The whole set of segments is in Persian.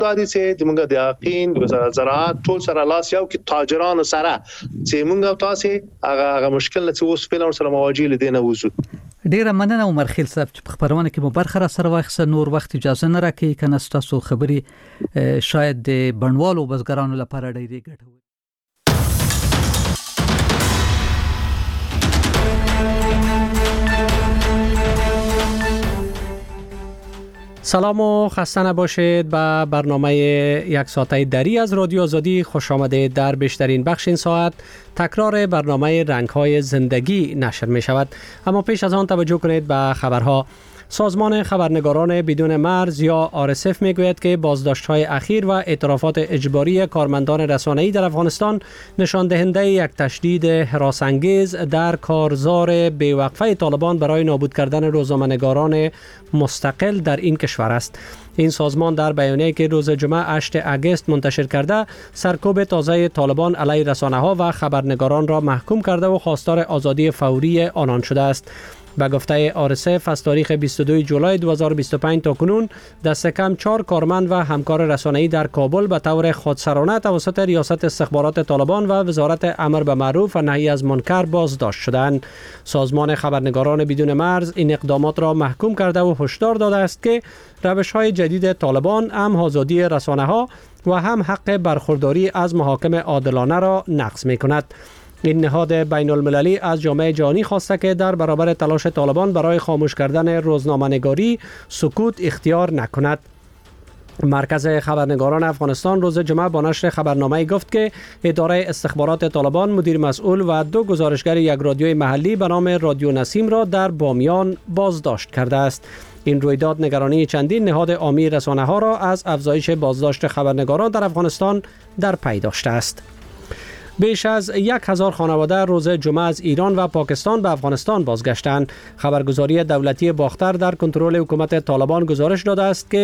دادی سه دیمونگا دیاقین گذار زراعت طول سره لاس یاو که تاجران سره چې مونږ تاسو هغه مشکل چې اوس فعلا سره مواجه لیدنه وځو. ډیره مننه عمر خیل صاحب چې په خبرونه کې مو برخه را سره واخیسته. نور وخت اجازه نه راکړي کنه تاسو خبري شاید د بڼوالو بزګرانو لپاره ډیره ګټوره. سلام و خسته نباشید به برنامه یک ساعته دری از رادیو آزادی خوش آمدید. در بیشترین بخش این ساعت تکرار برنامه رنگ‌های زندگی نشر می شود، اما پیش از آن توجه کنید به خبرها. سازمان خبرنگاران بدون مرز یا RSF میگوید که بازداشت‌های اخیر و اعترافات اجباری کارمندان رسانه‌ای در افغانستان نشان دهنده یک تشدید هراس‌انگیز در کارزار بی‌وقفه طالبان برای نابود کردن روزنامه‌نگاران مستقل در این کشور است. این سازمان در بیانیه‌ای که روز جمعه 8 اگست منتشر کرده سرکوب تازه طالبان علیه رسانه‌ها و خبرنگاران را محکوم کرده و خواستار آزادی فوری آنان شده است. به گفته RSF از تاریخ 22 جولای 2025 تا کنون دست کم 4 کارمند و همکار رسانه‌ای در کابل به طور خودسرانه توسط ریاست استخبارات طالبان و وزارت امر به معروف و نهی از منکر بازداشت شدند. سازمان خبرنگاران بدون مرز این اقدامات را محکوم کرده و هشدار داده است که روش‌های جدید طالبان هم آزادی رسانه‌ها و هم حق برخورداری از محاکم عادلانه را نقض می‌کند. این نهاد بین المللی از جامعه جهانی خواسته که در برابر تلاش طالبان برای خاموش کردن روزنامه‌نگاری سکوت اختیار نکند. مرکز خبرنگاران افغانستان روز جمعه با نشر خبرنامه‌ای گفت که اداره استخبارات طالبان مدیر مسئول و 2 گزارشگر یک رادیوی محلی به نام رادیو نسیم را در بامیان بازداشت کرده است. این رویداد نگرانی چندین نهاد عامی رسانه‌ها را از افزایش بازداشت خبرنگاران در افغانستان در پی داشته است. بیش از 1000 خانواده روز جمعه از ایران و پاکستان به افغانستان بازگشتند. خبرگزاری دولتی باختر در کنترل حکومت طالبان گزارش داده است که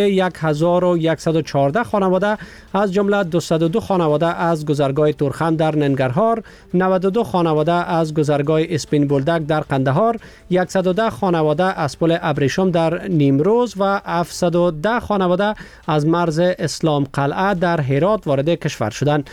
1114 خانواده از جمله 202 خانواده از گذرگاه تورخم در ننگرهار، 92 خانواده از گذرگاه اسپین بولدک در قندهار، 110 خانواده از پل ابریشم در نیمروز و 710 خانواده از مرز اسلام قلعه در هرات وارد کشور شدند.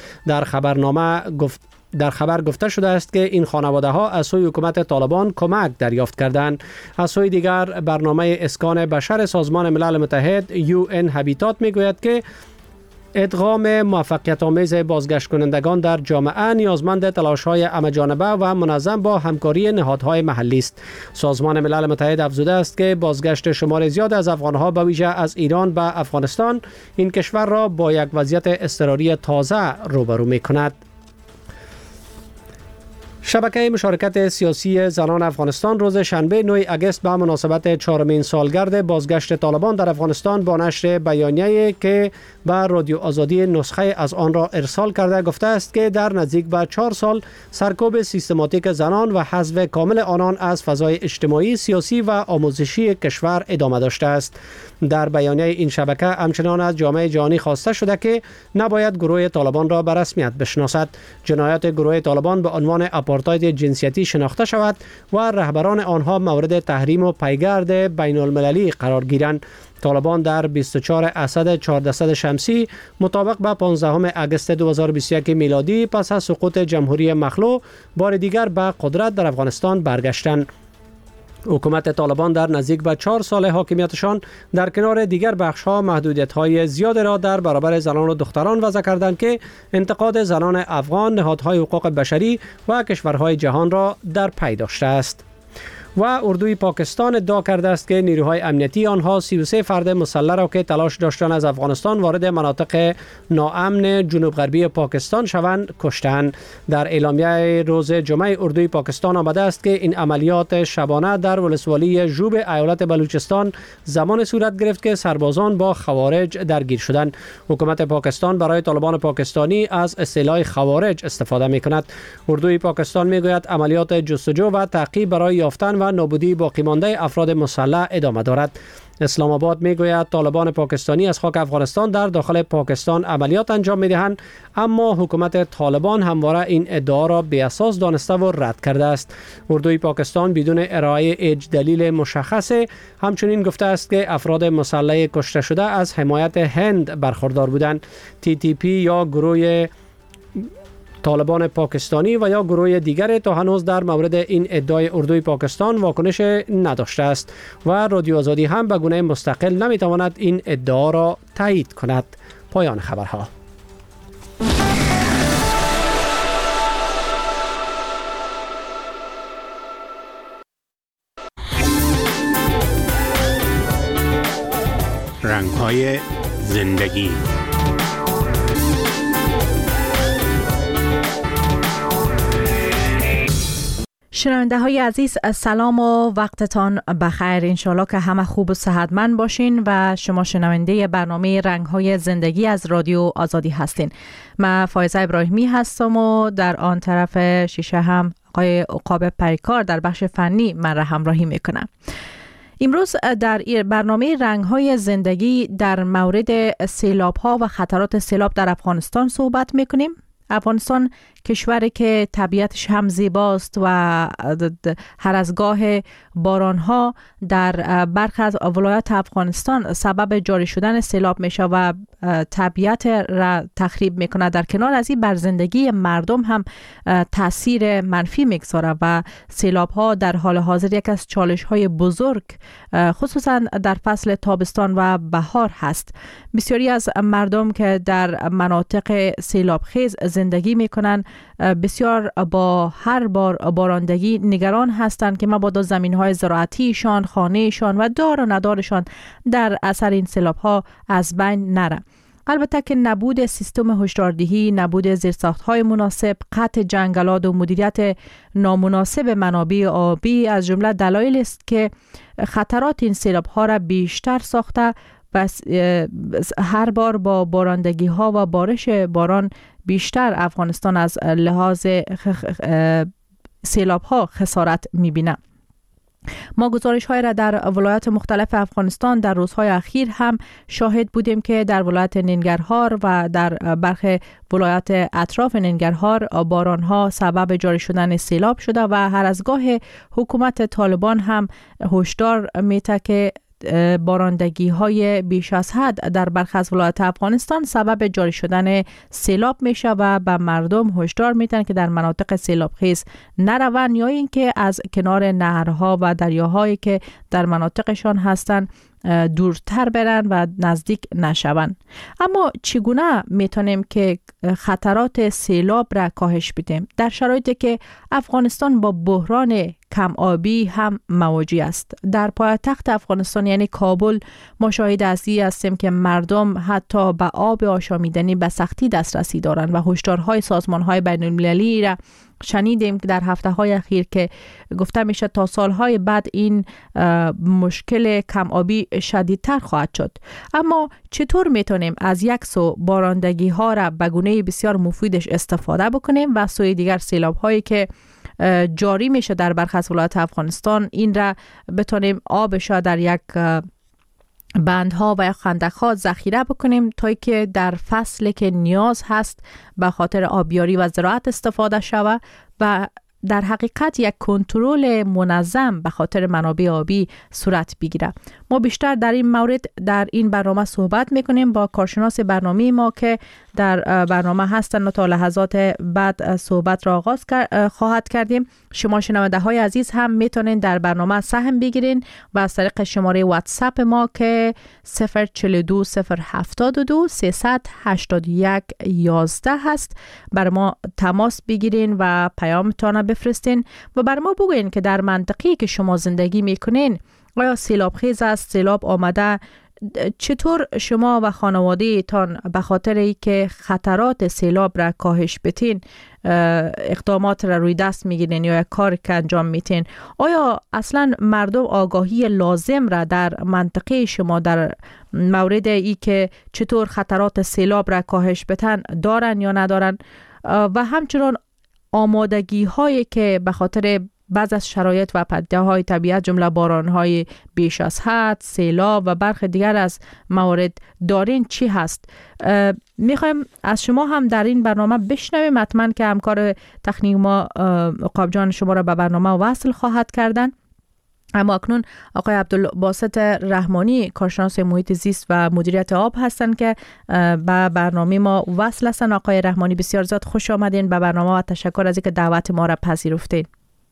در خبر گفته شده است که این خانواده ها از سوی حکومت طالبان کمک دریافت کردند. از سوی دیگر برنامه اسکان بشر سازمان ملل متحد UN هابیتات میگوید که ادغام موفقیت آمیز بازگشت کنندگان در جامعه نیازمند تلاش‌های همه‌جانبه و منظم با همکاری نهادهای محلی است. سازمان ملل متحد افزوده است که بازگشت شمار زیاد از افغان‌ها به ویژه از ایران به افغانستان این کشور را با یک وضعیت اضطراری تازه روبرو می‌کند. شبکه مشارکت سیاسی زنان افغانستان روز شنبه 9 اگست به مناسبت 4مین سالگرد بازگشت طالبان در افغانستان با نشر بیانیه‌ای که به رادیو آزادی نسخه از آن را ارسال کرده گفته است که در نزدیک به 4 سال سرکوب سیستماتیک زنان و حذف کامل آنان از فضای اجتماعی، سیاسی و آموزشی کشور ادامه داشته است. در بیانیه این شبکه همچنان از جامعه جهانی خواسته شده که نباید گروه طالبان را به رسمیت بشناسد، جنایات گروه طالبان به عنوان آپارتاید جنسیتی شناخته شود و رهبران آنها مورد تحریم و پیگرد بین المللی قرار گیرند. طالبان در 24 اسد 1400 شمسی مطابق به 15 اگست 2021 میلادی پس از سقوط جمهوری مخلوع بار دیگر به قدرت در افغانستان برگشتند. حکومت طالبان در نزدیک به 4 سال حاکمیتشان در کنار دیگر بخش‌ها محدودیت‌های زیاد را در برابر زنان و دختران وضع کردند که انتقاد زنان افغان، نهادهای حقوق بشری و کشورهای جهان را در پی داشته است. و اردوی پاکستان ادعا کرده است که نیروهای امنیتی آنها 33 فرد مسلح را که تلاش داشتند از افغانستان وارد مناطق ناامن جنوب غربی پاکستان شوند کشتند. در اعلامیه روز جمعه اردوی پاکستان آمده است که این عملیات شبانه در ولسوالی ژوب ایالت بلوچستان زمان صورت گرفت که سربازان با خوارج درگیر شدند. حکومت پاکستان برای طالبان پاکستانی از اصطلاح خوارج استفاده می‌کند. اردوی پاکستان می‌گوید عملیات جستجو و تعقیب برای یافتن و و نابودی باقی مانده افراد مسلح ادامه دارد. اسلام آباد میگوید طالبان پاکستانی از خاک افغانستان در داخل پاکستان عملیات انجام میدهند، اما حکومت طالبان همواره این ادعا را بی اساس دانسته و رد کرده است. اردوی پاکستان بدون ارائه هیچ دلیل مشخص همچنین گفته است که افراد مسلح کشته شده از حمایت هند برخوردار بودند. TTP یا گروه طالبان پاکستانی و یا گروه دیگر تا هنوز در مورد این ادعای اردوی پاکستان واکنش نداشته است و رادیو آزادی هم به گونه مستقل نمیتواند این ادعا را تایید کند. پایان خبرها. رنگ‌های زندگی. شنونده های عزیز، سلام و وقتتان بخیر. انشالله که همه خوب و صحتمند باشین و شما شنونده برنامه رنگ های زندگی از رادیو آزادی هستین. من فایزه ابراهیمی هستم و در آن طرف شیشه هم آقای عقاب پریکار در بخش فنی من را همراهی میکنم. امروز در برنامه رنگ های زندگی در مورد سیلاب ها و خطرات سیلاب در افغانستان صحبت میکنیم. افغانستان کشوری که طبیعتش هم زیباست و هر از گاه بارانها در برخی از ولایات افغانستان سبب جاری شدن سیلاب میشه و طبیعت را تخریب میکنه. در کنار از این بر زندگی مردم هم تاثیر منفی میگذاره و سیلاب ها در حال حاضر یک از چالش های بزرگ خصوصا در فصل تابستان و بهار هست. بسیاری از مردم که در مناطق سیلاب خیز زندگی میکنن بسیار با هر بار بارندگی نگران هستند که مبادا زمین‌های زراعتیشان، خانهشان و دار و ندارشان در اثر این سیلاب‌ها از بین نره. البته که نبود سیستم هشداردهی، نبود زیرساخت‌های مناسب، قطع جنگلات و مدیریت نامناسب منابع آبی از جمله دلایل است که خطرات این سیلاب‌ها را بیشتر ساخته و هر بار با بارندگی ها و بارش باران بیشتر افغانستان از لحاظ سیلاب ها خسارت میبینه. ما گزارش های را در ولایات مختلف افغانستان در روزهای اخیر هم شاهد بودیم که در ولایت ننگرهار و در برخی ولایات اطراف ننگرهار باران ها سبب جاری شدن سیلاب شده و هر از گاه حکومت طالبان هم هشدار میده که بارندگی های بیش از حد در برخی از ولایات افغانستان سبب جاری شدن سیلاب میشه و به مردم هشدار میدن که در مناطق سیلاب خیز نروند یا اینکه از کنار نهرها و دریاهایی که در مناطقشان هستند دورتر برن و نزدیک نشون. اما چگونه میتونیم که خطرات سیلاب را کاهش بدیم در شرایطی که افغانستان با بحران کم آبی هم مواجه است؟ در پایتخت افغانستان یعنی کابل ما شاهد هستیم که مردم حتی به آب آشامیدنی به سختی دسترسی دارند و هشدارهای سازمان‌های بین‌المللی را شنیدیم که در هفته‌های اخیر که گفته میشه تا سالهای بعد این مشکل کم آبی شدیدتر خواهد شد. اما چطور میتونیم از یک سو بارندگی ها را به گونه بسیار مفیدش استفاده بکنیم و سوی دیگر سیلاب هایی که جاری میشه در برخی از ولایات افغانستان این را بتونیم آبش در یک بندها و خندق‌ها ذخیره بکنیم تا که در فصلی که نیاز هست به خاطر آبیاری و زراعت استفاده شود و در حقیقت یک کنترل منظم به خاطر منابع آبی صورت بگیره. ما بیشتر در این مورد در این برنامه صحبت میکنیم با کارشناس برنامه ما که در برنامه هستن و تا لحظات بعد صحبت را آغاز خواهد کردیم. شما شنونده های عزیز هم میتونین در برنامه سهم بگیرین و از طریق شماره واتساپ ما که 042 072 381 11 هست بر ما تماس بگیرین و پیامتان بفرستین و بر ما بگوین که در منطقه‌ای که شما زندگی میکنین آیا سیلاب خیز است، سیلاب آمده، چطور شما و خانواده تان به خاطر ای که خطرات سیلاب را کاهش بتین اقدامات را روی دست میگیرین یا یک کار که انجام میتین؟ آیا اصلا مردم آگاهی لازم را در منطقه شما در مورد ای که چطور خطرات سیلاب را کاهش بتن دارن یا ندارن؟ و همچنان آمادگی هایی که به خاطر بعض از شرایط و پدیده‌های طبیعت جمله باران‌های بیش از حد، سیلاب و برخی دیگر از موارد دارین چی هست؟ میخوایم از شما هم در این برنامه بشنویم. حتما که همکار تکنیک ما عقاب جان شما را به برنامه وصل خواهد کردن. اما اکنون آقای عبدالباسط رحمانی، کارشناس محیط زیست و مدیریت آب هستند که به برنامه ما وصل هستند. آقای رحمانی بسیار زیاد خوش آمدین به برنامه و تشکر از اینکه دعوت ما را پذیرفتین.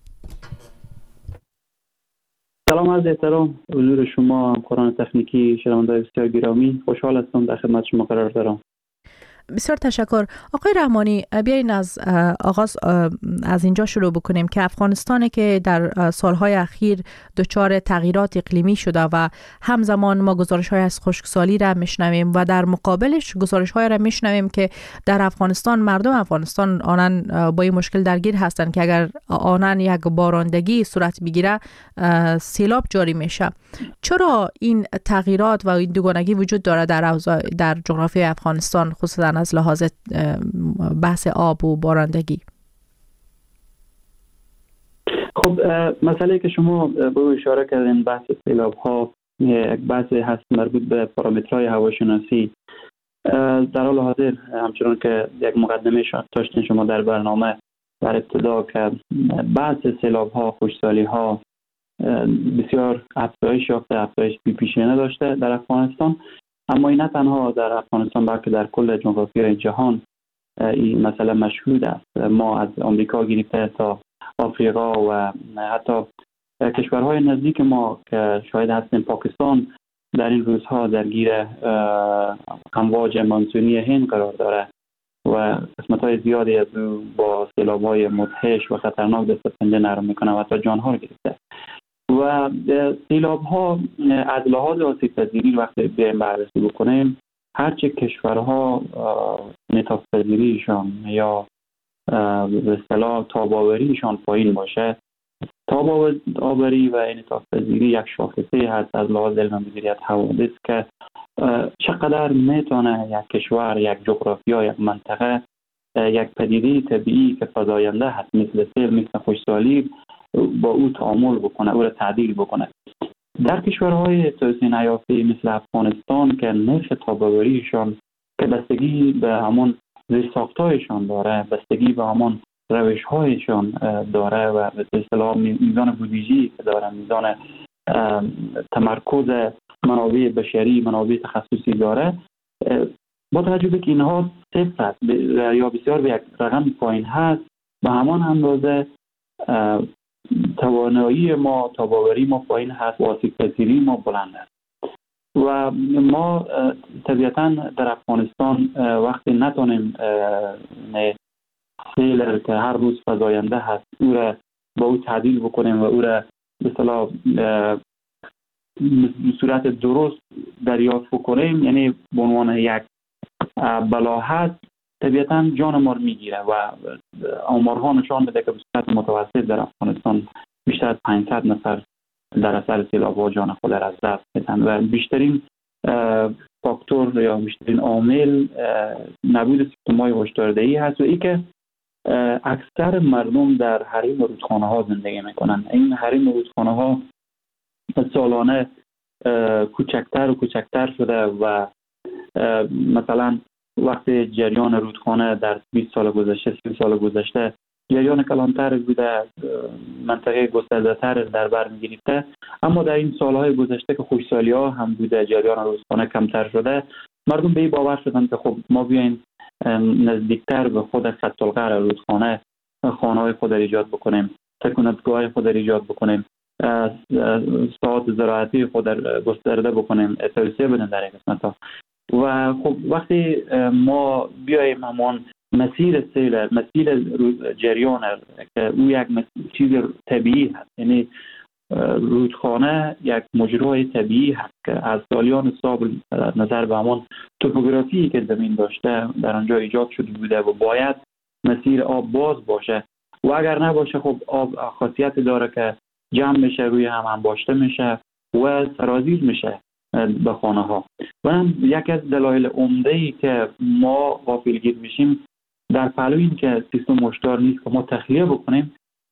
سلام، عرض احترام حضور شما همکاران تکنیکی، شنوندگان بسیار گرامی. خوشحال هستم در خدمت شما قرار دارم. بسیار تشکر. آقای رحمانی، بیاین از آغاز از اینجا شروع بکنیم که افغانستانی که در سالهای اخیر دچار تغییرات اقلیمی شده و همزمان ما گزارش‌های از خشکسالی را میشنویم و در مقابلش گزارش‌های را میشنویم که در افغانستان مردم افغانستان آنان با این مشکل درگیر هستند که اگر آنان یک باراندگی صورت بگیره سیلاب جاری میشه. چرا این تغییرات و این دوگانگی وجود داره در جغرافیای افغانستان، خصوصا از لحاظ بحث آب و بارندگی؟ خب مسئله که شما به اشاره کردین، بحث سیلاب ها یک بحث هست مربوط به پارامترهای هواشناسی. در حال حاضر همچنان که یک مقدمه داشتین شما در برنامه در ابتدا که بحث سیلاب ها، خشکسالی ها بسیار افزایش یافته، افزایش بی‌پیشینه داشته در افغانستان. اما این نه تنها در افغانستان بلکه در کل جغرافیای جهان این مسئله مشهود است. ما از آمریکا گرفته تا آفریقا و حتی کشورهای نزدیک ما که شاهد هستیم، پاکستان در این روزها درگیر امواج مانسونی هند قرار داره و قسمت‌های زیادی از او با سیلاب‌های مدهش و خطرناک دست پنجه نرم می‌کنه و حتی جان‌ها رو گرفته. و سیلاب‌ها از لحاظ آسیب‌پذیری وقتی بیایم بررسی بکنیم، هرچه کشورها انعطاف‌پذیریشان یا به اصطلاح تاب‌آوریشان پایین باشه، تاب‌آوری و انعطاف‌پذیری یک شاخصه هست از لحاظ علم مدیریت حوادث که چقدر میتونه یک کشور، یک جغرافیا، یک منطقه، یک پدیده طبیعی که فزاینده هست مثل سیل، مثل خشکسالی، با او تعامل بکنه، او را تعدیل بکنه. در کشورهای توسعه نیافته مثل افغانستان که نرخ تاب‌آوریشان که بستگی به همون زیرساخت‌هایشان داره، بستگی به همون روش‌هایشان داره و به اصطلاح میزان بودجه‌ای که داره، میزان تمرکز منابع بشری، منابع تخصصی داره، با توجه به که اینها صفر یا بسیار به یک رقم پایین هست، به همان اندازه توانایی ما، تاب‌آوری ما پایین هست و آسیب‌پذیری ما بلند است. و ما طبیعتاً در افغانستان وقتی نتونیم سیل که هر روز فزاینده هست او را با او تعدیل بکنیم و او را به اصطلاح به صورت درست دریافت بکنیم، یعنی به عنوان یک بلا هست، طبیعتاً جان ما رو میگیره و آمارها نشان میده که به صورت متوسط در افغانستان بیشتر از 500 نفر در اثر سیلاب‌ها جان خود را از دست میدن و بیشترین فاکتور یا بیشترین عامل نبود سیستم‌های هشداردهی هست و این که اکثر مردم در حریم رودخانه‌ها زندگی میکنن. این حریم رودخانه‌ها سالانه کوچکتر و کوچکتر شده و مثلا وقتی جریان رودخانه در 20 سال گذشته، 30 سال گذشته جریان کلانتر بوده، منطقه گسترده‌تر در بر می‌گرفته، اما در این سالهای گذشته که خشکسالی‌ها هم بوده، جریان رودخانه کمتر شده، مردم به این باور شدن که خب ما بیاین نزدیکتر به خود خط القرع رودخانه خانه‌های خود ایجاد بکنیم، سکونتگاه خود ایجاد بکنیم، ساحات زراعتی خود گسترده بکنیم، توسعه بدیم در این قسمت‌ها. و خب وقتی ما بیایم همان مسیر سیل، مسیر جریان که او یک چیز طبیعی هست، یعنی رودخانه یک مجرای طبیعی هست که از سالیان سابق نظر به همان توپوگرافی که زمین داشته در آنجا ایجاد شده بوده و باید مسیر آب باز باشه و اگر نباشه خب آب خاصیت داره که جمع میشه، روی هم انباشته میشه و سرازیر میشه به خانه ها. و یکی از دلایل عمده‌ای که ما غافلگیر میشیم در پهلو این که سیستم هشدار نیست که ما تخلیه بکنیم،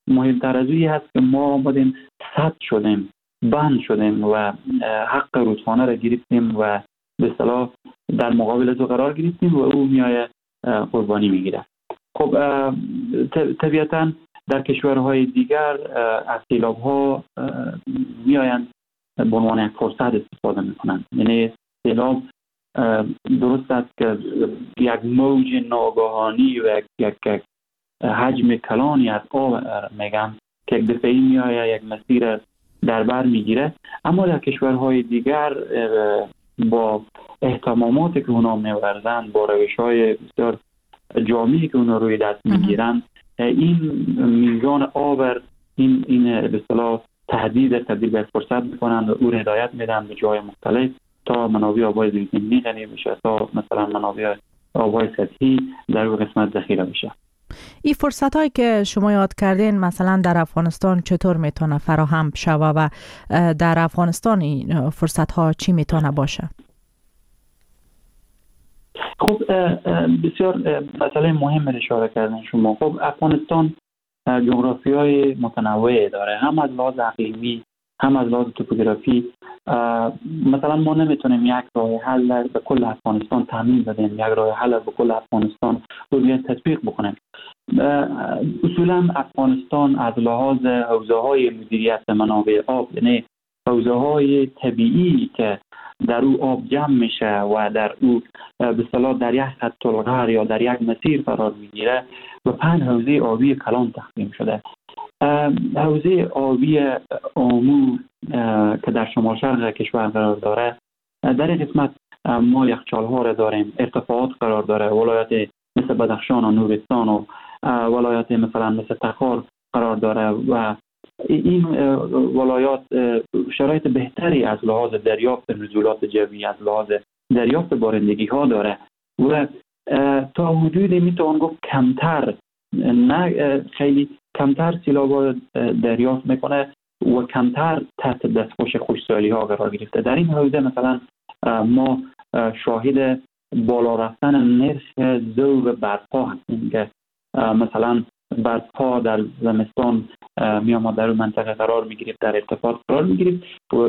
مهمتر از این هست که ما آمدیم سد شدیم، بند شدیم و حق رودخانه را گرفتیم و به اصطلاح در مقابل از او قرار گرفتیم و او میایه قربانی میگیره. خب طبیعتاً در کشورهای دیگر از سیلاب‌ها میآیند به عنوان یک فرصت استفاده میکنند. یعنی سیلاب درست است که یک موج ناگهانی و یک حجم کلانی از آب میگم که یک دفعی میآید یک مسیر در بر میگیره، اما در کشورهای دیگر با اهتماماتی که اونا میورزند، با روش‌های بسیار جامعی که اونا روی دست میگیرن، این میزان آب این به اصطلاح تهدید تبدیل به فرصت میکنند و او هدایت میدن به جای مختلف تا منابع آبای زیرزمینی غنی بشه، تا مثلا منابع آبای سطحی در اون قسمت ذخیره بشه. این فرصت هایی که شما یاد کردین مثلا در افغانستان چطور میتونه فراهم شوه و در افغانستان این فرصت ها چی میتونه باشه؟ خب بسیار مسئله مهم اشاره کردن شما. خب افغانستان جغرافیای متنوعی داره، هم از لحاظ اقلیمی هم از لحاظ توپوگرافی. مثلا ما نمیتونیم یک راه حل به کل افغانستان تامین بدیم، یک راه حل به کل افغانستان رو بیایم تطبیق بکنیم. اصولا افغانستان از لحاظ حوزه‌های مدیریت منابع آب، یعنی حوزه‌های طبیعی که در او آب جمع میشه و در او به اصطلاح در یک خط القمر یا در یک مسیر قرار میگیره و 5 حوزه آبی کلان تقسیم شده. حوزه آبی آمو که در شمال شرق کشور قرار داره، در این قسمت ما یخچال‌ها را داریم، ارتفاعات قرار داره، ولایت مثل بدخشان و نورستان و ولایت مثلا مثل تخار قرار داره و این ولایات شرایط بهتری از لحاظ دریافت نزولات جوی، از لحاظ دریافت بارندگی ها داره و تا حدودی میتوان گفت کمتر، نه خیلی کمتر سیلاب دریافت میکنه و کمتر تحت دستخوش خشکسالی ها قرار گرفته. در این حوزه مثلا ما شاهد بالا رفتن نرخ ذوب برفها هستیم که مثلا برفها در زمستان می آمد در اون منطقه قرار می گرفت، در ارتفاع قرار می گرفت و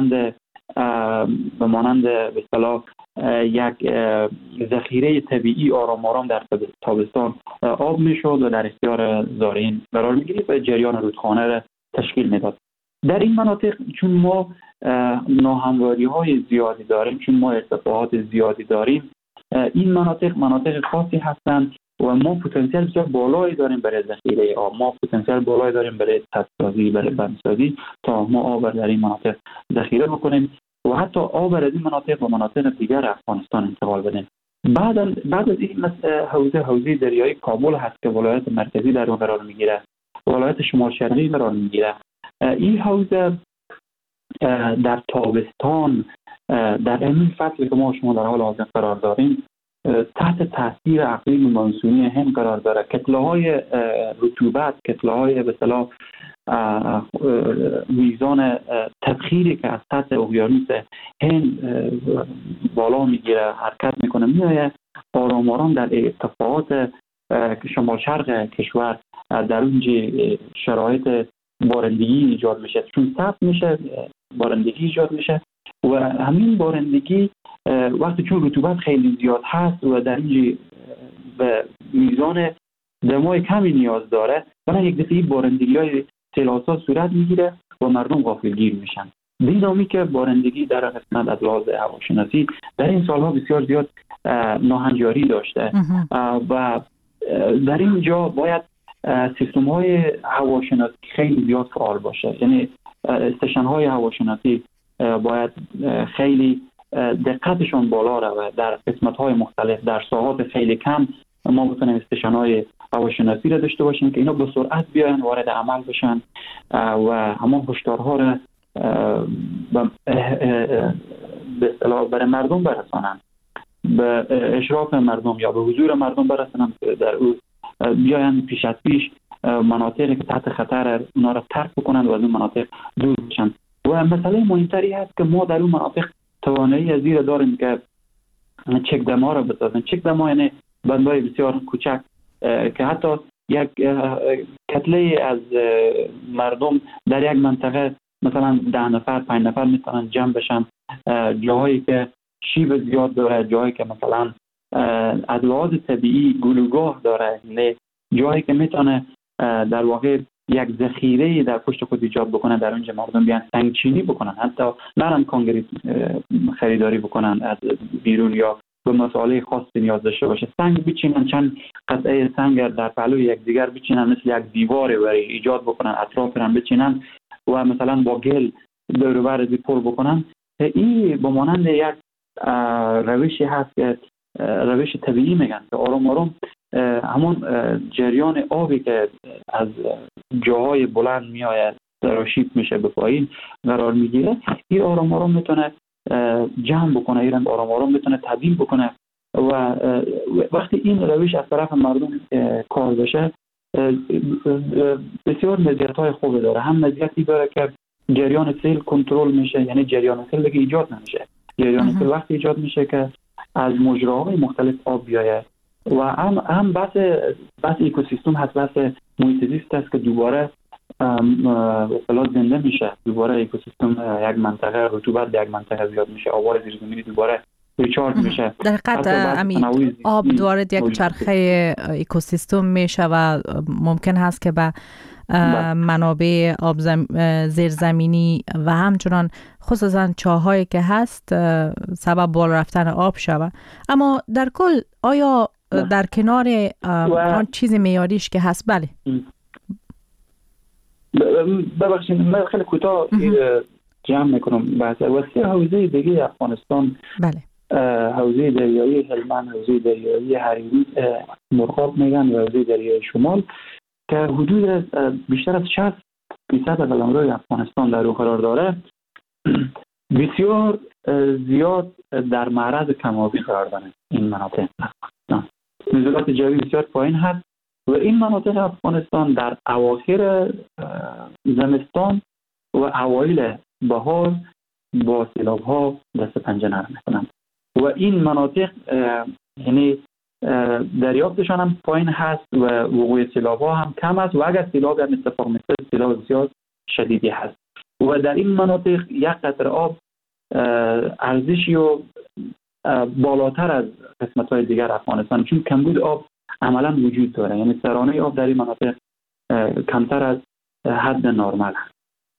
به مانند به اصطلاح یک ذخیره طبیعی آرام آرام در تابستان آب می شد و در اختیار زارعین قرار می گرفت و جریان رودخانه را تشکیل می داد. در این مناطق چون ما ناهمواری های زیادی داریم، چون ما ارتفاعات زیادی داریم، این مناطق خاصی هستند و ما پتانسیل بسیار بالایی داریم برای ذخیره آب، ما پتانسیل بالایی داریم برای سدسازی، برای بندسازی تا ما آب در این مناطق ذخیره بکنیم و حتی آب از این مناطق و مناطق دیگر افغانستان انتقال بدیم. بعد از این حوزه دریایی کابل هست که ولایت مرکزی در اون قرار میگیره، ولایت شمال شرقی قرار میگیره. این حوزه در تابستان در این فصلی که ما شما در حال حاضر قرار داریم تحت تاثیر اقلیم مانسونی هم قرار داره. کتله‌های رطوبت، کتله‌های به اصطلاح میزان تبخیری که از سطح اقیانوس هند بالا میگیره، حرکت میکنه، میاد آرام آرام در ارتفاعات شمال شرق کشور در اونجا شرایط بارندگی ایجاد میشه، چون سبز میشه بارندگی ایجاد میشه و همین بارندگی وقتی چون رطوبت خیلی زیاد هست و در اینجا به میزان دمای کمی نیاز داره، برای یک دفعه بارندگی‌های سیل‌آسا صورت میگیره و مردم غافلگیر میشن. دیدامی که بارندگی در قسمت از لحاظ هواشناسی در این سالها بسیار زیاد ناهنجاری داشته و در اینجا باید سیستم‌های هواشناسی خیلی زیاد فعال باشه. یعنی استشن‌های هواشناسی باید خیلی دقتشون بالا روه در قسمت‌های مختلف، در ساعات خیلی کم ما بتونیم استشن‌های هواشناسی را داشته باشیم که اینا به سرعت بیاین وارد عمل بشن و همون هشدارها را به اصطلاح برای مردم برسانن، به اشراف مردم یا به حضور مردم برسانن، در او بیاین پیش از پیش مناطقی که تحت خطر اونا را ترک بکنن و از اون مناطق دور بشن. و مسئله مهمتری هست که ما در اون مناطق توانایی از این داریم که چک دم‌ها را بسازن. چک دم‌ها یعنی بندهای بسیار کوچک که حتی یک کتله از مردم در یک منطقه مثلا 10 نفر 5 نفر میتونن جمع بشن، جاهایی که شیب زیاد داره، جاهایی که مثلا از لحاظ طبیعی گلوگاه داره، جایی که میتونه در واقع یک ذخیره در پشت خود ایجاد بکنه، در اونجا مردم بیان سنگچینی بکنن، حتی نرن کانکریت خریداری بکنن از بیرون یا به مسائل خاص نیاز داشته باشه، سنگ بچینن، چند قطعه سنگ در پهلوی یک دیگر بچینن، مثل یک دیوار برای ایجاد بکنن، اطراف هم بچینن و مثلا با گل دور و بر پر بکنن. این به مانند یک روشی هست که روش طبیعی میگن که آرام آرام همون جریان آبی که از جاهای بلند میآید تراشیب میشه به پایین قرار میگیره، این آرام آرام میتونه جمع بکنه، این آرام آرام میتونه تبدیل بکنه و وقتی این روش از طرف مردم کار بشه بسیار مزیت‌های خوبی داره. هم مزیتی داره که جریان سیل کنترل میشه، یعنی جریان سیل دیگه ایجاد نمیشه. جریان سیل وقتی ایجاد میشه که از مجراهای مختلف آب بیاید و هم بحث اکوسیستم هست، بحث محیط زیست است که دوباره اصطلاح زنده میشه، دوباره اکوسیستم یک منطقه رطوبت یک منطقه زیاد میشه، آبار زیرزمینی دوباره ریچارج میشه. در حقیقت آب وارد یک چرخه اکوسیستم میشه و ممکن هست که به منابع آب زیرزمینی و همچنان خصوصا چاهایی که هست سبب بالا رفتن آب شود. اما در کل آیا در کنار آن چیز معیاریش که هست، بله ببخشید من خیلی کوتاه جمع میکنم بحث وسیع حوزه دیگه افغانستان، بله حوزه دریایی هلمند، حوزه دریایی حریری مرغاب میگن و حوزه دریایی شمال که حدود بیشتر از 60% از قلمرو افغانستان در او قرار داره، بسیار زیاد در معرض کم‌آبی قرار داره. این مناطق نزولات جوی بسیار پایین هست و این مناطق افغانستان در اواخر زمستان و اوایل بهار با سیلاب‌ها دست پنجه نرم می‌کنند و این مناطق یعنی دریافتشان هم پایین هست و وقوع سیلاب‌ها هم کم است و اگر سیلاب هم اتفاق میفته سیلاب بسیار شدیدی هست و در این مناطق یک قطره آب ارزشی و بالاتر از قسمت‌های دیگر افغانستان، چون کمبود آب عملا وجود داره، یعنی سرانه آب در این مناطق کمتر از حد نرمال هست.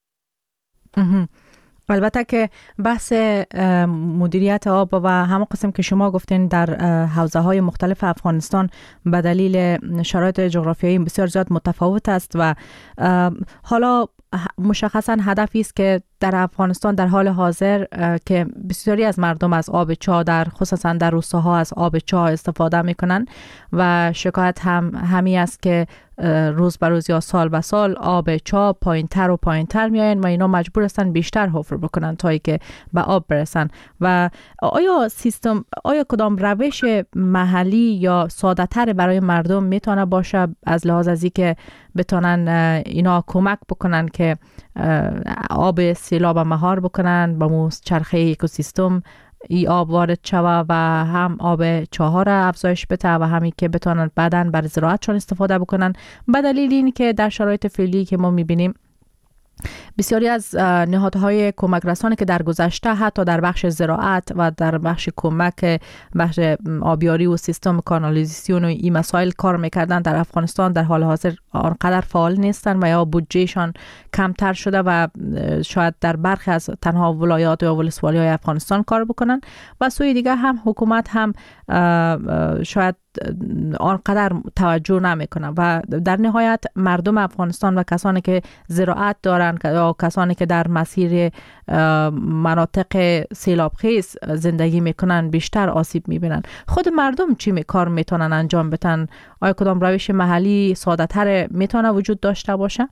البته که بحث مدیریت آب و همون قسم که شما گفتین در حوزه های مختلف افغانستان به دلیل شرایط جغرافیایی بسیار زیاد متفاوت است و حالا مشخصا هدفی است که در افغانستان در حال حاضر که بسیاری از مردم از آب چاه خصوصا در روستاها از آب چاه استفاده میکنن و شکایت هم همی است که روز به روز یا سال به سال آب چاه پایینتر و پایینتر میاین و اینا مجبور هستن بیشتر حفر بکنن تا اینکه به آب برسن. و آیا کدام روش محلی یا ساده تر برای مردم میتونه باشه از لحاظ از اینکه بتونن اینا کمک بکنن که آب سیلاب مهار بکنن با چرخه اکوسیستم ای آب وارد شوه و هم آب چاها را افزایش بده و همین که بتونن بعداً برای زراعتشون استفاده بکنن، به دلیل این که در شرایط فعلی که ما میبینیم بسیاری از نهادهای کمک رسانه که در گذشته حتی در بخش زراعت و در بخش کمک بخش آبیاری و سیستم کانالیزاسیون و این مسائل کار میکردن در افغانستان در حال حاضر آنقدر فعال نیستن و یا بودجهشان کمتر شده و شاید در برخی از تنها ولایات و ولسوالی های افغانستان کار بکنن و سوی دیگه هم حکومت هم شاید آنقدر توجه نمیکنن و در نهایت مردم افغانستان و کسانی که زراعت دارن یا کسانی که در مسیر مناطق سیلابخیز زندگی میکنن بیشتر آسیب میبینن. خود مردم چی کار میتونن انجام بدن؟ آیا کدام روش محلی ساده تر میتونه وجود داشته باشه؟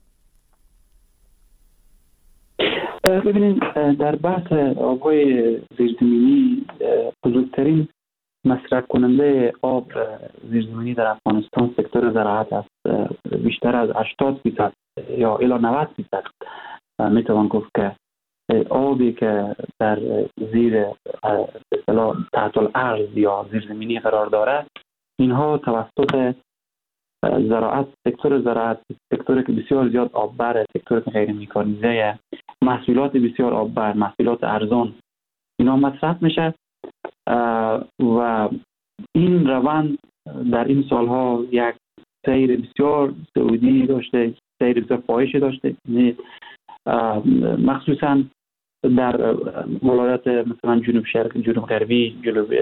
ببینید در بحث آبهای زیرزمینی بزرگترین مصرف کننده آب زیرزمینی در افغانستان سکتور زراعت است. بیشتر از 80% یا الی 90% میتوان گفت که آبی که در زیر اصطلاح تحت الارض یا زیرزمینی قرار داره اینها توسط زراعت، سکتور زراعت، سکتوری که بسیار زیاد آببره، سکتوری که غیر مکانیزه، محصولات بسیار آببر، محصولات ارزان، اینا مصرف میشه و این روند در این سالها یک سیر بسیار صعودی داشته، سیر بسیار پایش داشته، مخصوصا در ولایت مثلا جنوب شرق، جنوب غربی،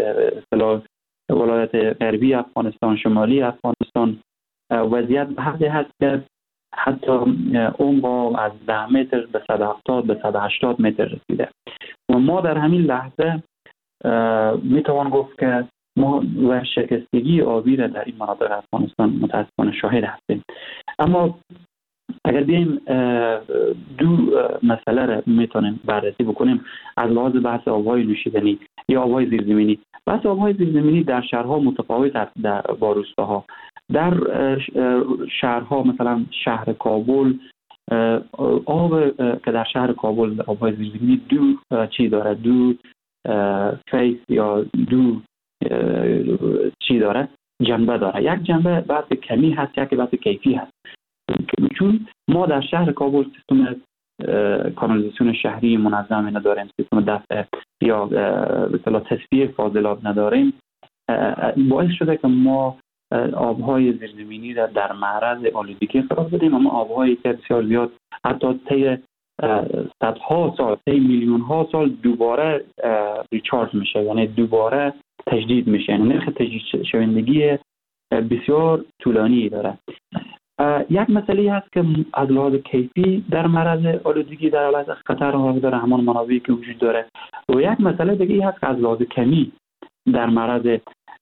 ولایت غربی افغانستان، شمالی افغانستان وضعیت به حدی هست که حتی عمق از 10 متر به 170 به 180 متر رسیده و ما در همین لحظه میتوان گفت که ما ورشکستگی آبی را در این مناطق افغانستان متاسفانه شاهد هستیم. اما اگر بیایم دو مسئله را میتونیم بررسی بکنیم از لحاظ بحث آبهای نوشیدنی یا آبهای زیرزمینی. بحث آبهای زیرزمینی در شهرها متفاوت است با روستاها. در شهرها مثلا شهر کابل، آب که در شهر کابل آبهای زیرزمینی دو چی داره، دو فیس یا دو چی داره، جنبه داره. یک جنبه بحث کمی هست، یک بحث کیفی هست. چون ما در شهر کابل سیستم کانالیزاسیون شهری منظم نداریم، سیستم دفع یا به اصطلاح تصفیه فاضلاب نداریم، باعث شده که ما آبهای زیرزمینی را در معرض آلودگی قرار بدیم. اما آبهایی که بسیار زیاد حتی طی صدها سال، طی میلیون ها سال دوباره ریچارج میشه، یعنی دوباره تجدید میشه، یعنی نرخ تجدید شوندگی بسیار طولانی داره. یک مسئله هست که از لحاظ کیفی در معرض آلودگی در حالت خطر قرار داره، همان منابعی که وجود داره، و یک مسئله دیگه هست که از لحاظ کمی در معرض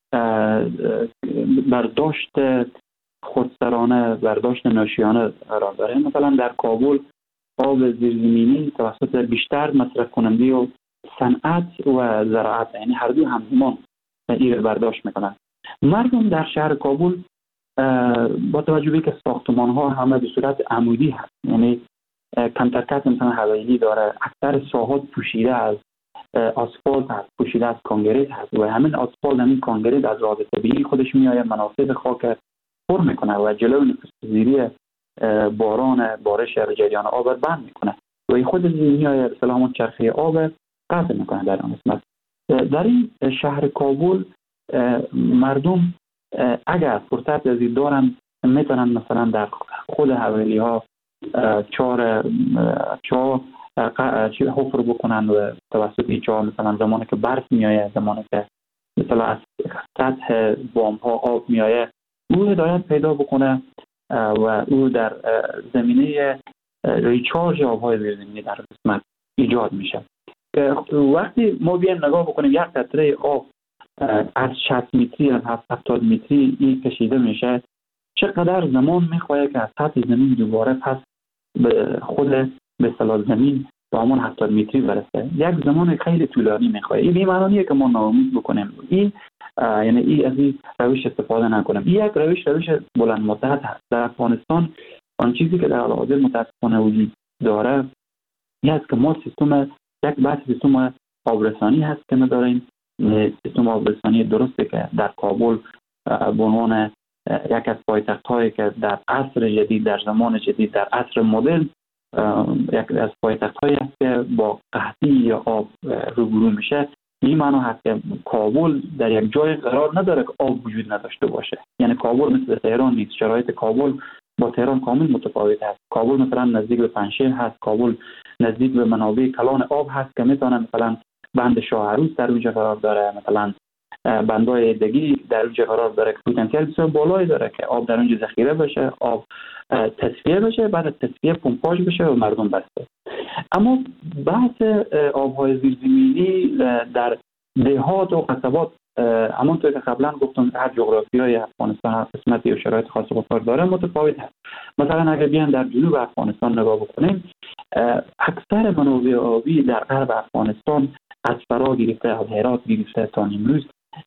برداشت خودسرانه، برداشت ناشیانه قرار داره. مثلا در کابل آب زیرزمینی توسط بیشتر مصرف کننده و صنعت و زراعت، یعنی هر دو همزمان این برداشت میکنن. مردم در شهر کابل با توجه به که ساختمان ها همه به صورت عمودی هست، یعنی کمترکت مثلا حویلی داره، اکثر ساحات پوشیده از آسفالت هست، پوشیده از کانکریت هست و همین آسفالت، همین کانکریت از راه طبیعی خودش میآید منافذ خاک پر میکنه و جلو نفوذپذیری بارش یا جریان آب بند میکنه و این خود میآید سلامت چرخه آب قطع میکنه. در آن قسمت در این شهر کابل مردم اگر فرصت از دارن میتونن مثلا در خود حویلی ها چاه حفر بکنن و توسط این چاه مثلا زمانی که برف میآید، زمانی که مثلا از سطح بام ها آب میآید، او هدایت پیدا بکنه و او در زمینه ریچارج آبهای زیرزمینی در قسمت ایجاد میشه. وقتی ما بیایم نگاه بکنیم یک قطره آب از 60 متری، از 70 متری این کشیده میشه، چقدر زمان میخواهد که از سطح زمین دوباره پس به خود به اصطلاح زمین با همون 70 متری برسه؟ یک زمان خیلی طولانی میخواهد. این بی‌معنیه که ما ناامید بکنیم، این یعنی این از این روش استفاده نکنیم. این یک روش بلند مدت هست. در افغانستان آن چیزی که در حال حاضر متاسفانه وجود داره این است که ما یک بحث سیستم آبرسانی هست که نداریم. سیستم آبرسانی درسته که در کابل به عنوان یک از پایتخت‌هایی که در عصر جدید، در زمان جدید، در عصر مدرن یک از پایتخت‌هایی است که با قحطی یا آب روبرو میشه. این معنی هست که کابل در یک جای قرار نداره که آب وجود نداشته باشه. یعنی کابل مثل تهران نیست. شرایط کابل با تهران کامل متفاوت است. کابل مثلا نزدیک به پنشیر هست، کابل نزدیک به منابع کلان آب هست که میتونه مثلا بند شاه عروس در اونجا قرار داره، مثلا بندای دگی در اونجا قرار داره که پتانسیل بسیار بالایی داره که آب در اونجا ذخیره بشه، آب تصفیه بشه، بعد از تصفیه پمپاژ بشه و مردم بسته. اما بحث آبهای زیرزمینی در دهات و قصبات، همونطور که قبلا گفتم هر جغرافیای افغانستان هر قسمتی و شرایط خاص خودکار داره، متفاوت هست. مثلا اگر بیان در جنوب افغانستان نگاه بکنیم، اکثر منابع آبی در غرب افغانستان از فرا گرفته، از هرات گرفته تا نیمروز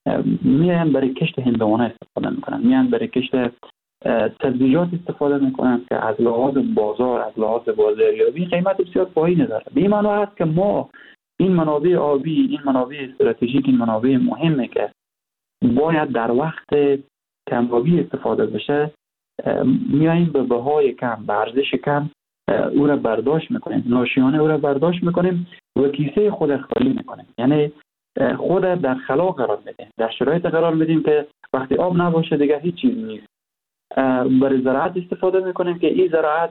میان برای کشت هندوانه استفاده میکنن، میان برای کشت سبزیجات استفاده میکنن که از لحاظ بازار، از لحاظ بازاریابی قیمت بسیار پایینی داره. به این معنی هست که ما این منابع آبی، این منابع استراتژیک، این منابع مهمه که باید در وقت کم‌آبی استفاده بشه، میاییم به بهای کم، به ارزش کم او را برداشت میکنیم، ناشیانه او را برداشت میکنیم و کیسه خود خالی میکنیم. یعنی خود در خلا قرار میدیم، در شرایط قرار میدیم که وقتی آب نباشه دیگه هیچ چیز نیست. برای زراعت استفاده میکنیم که این زراعت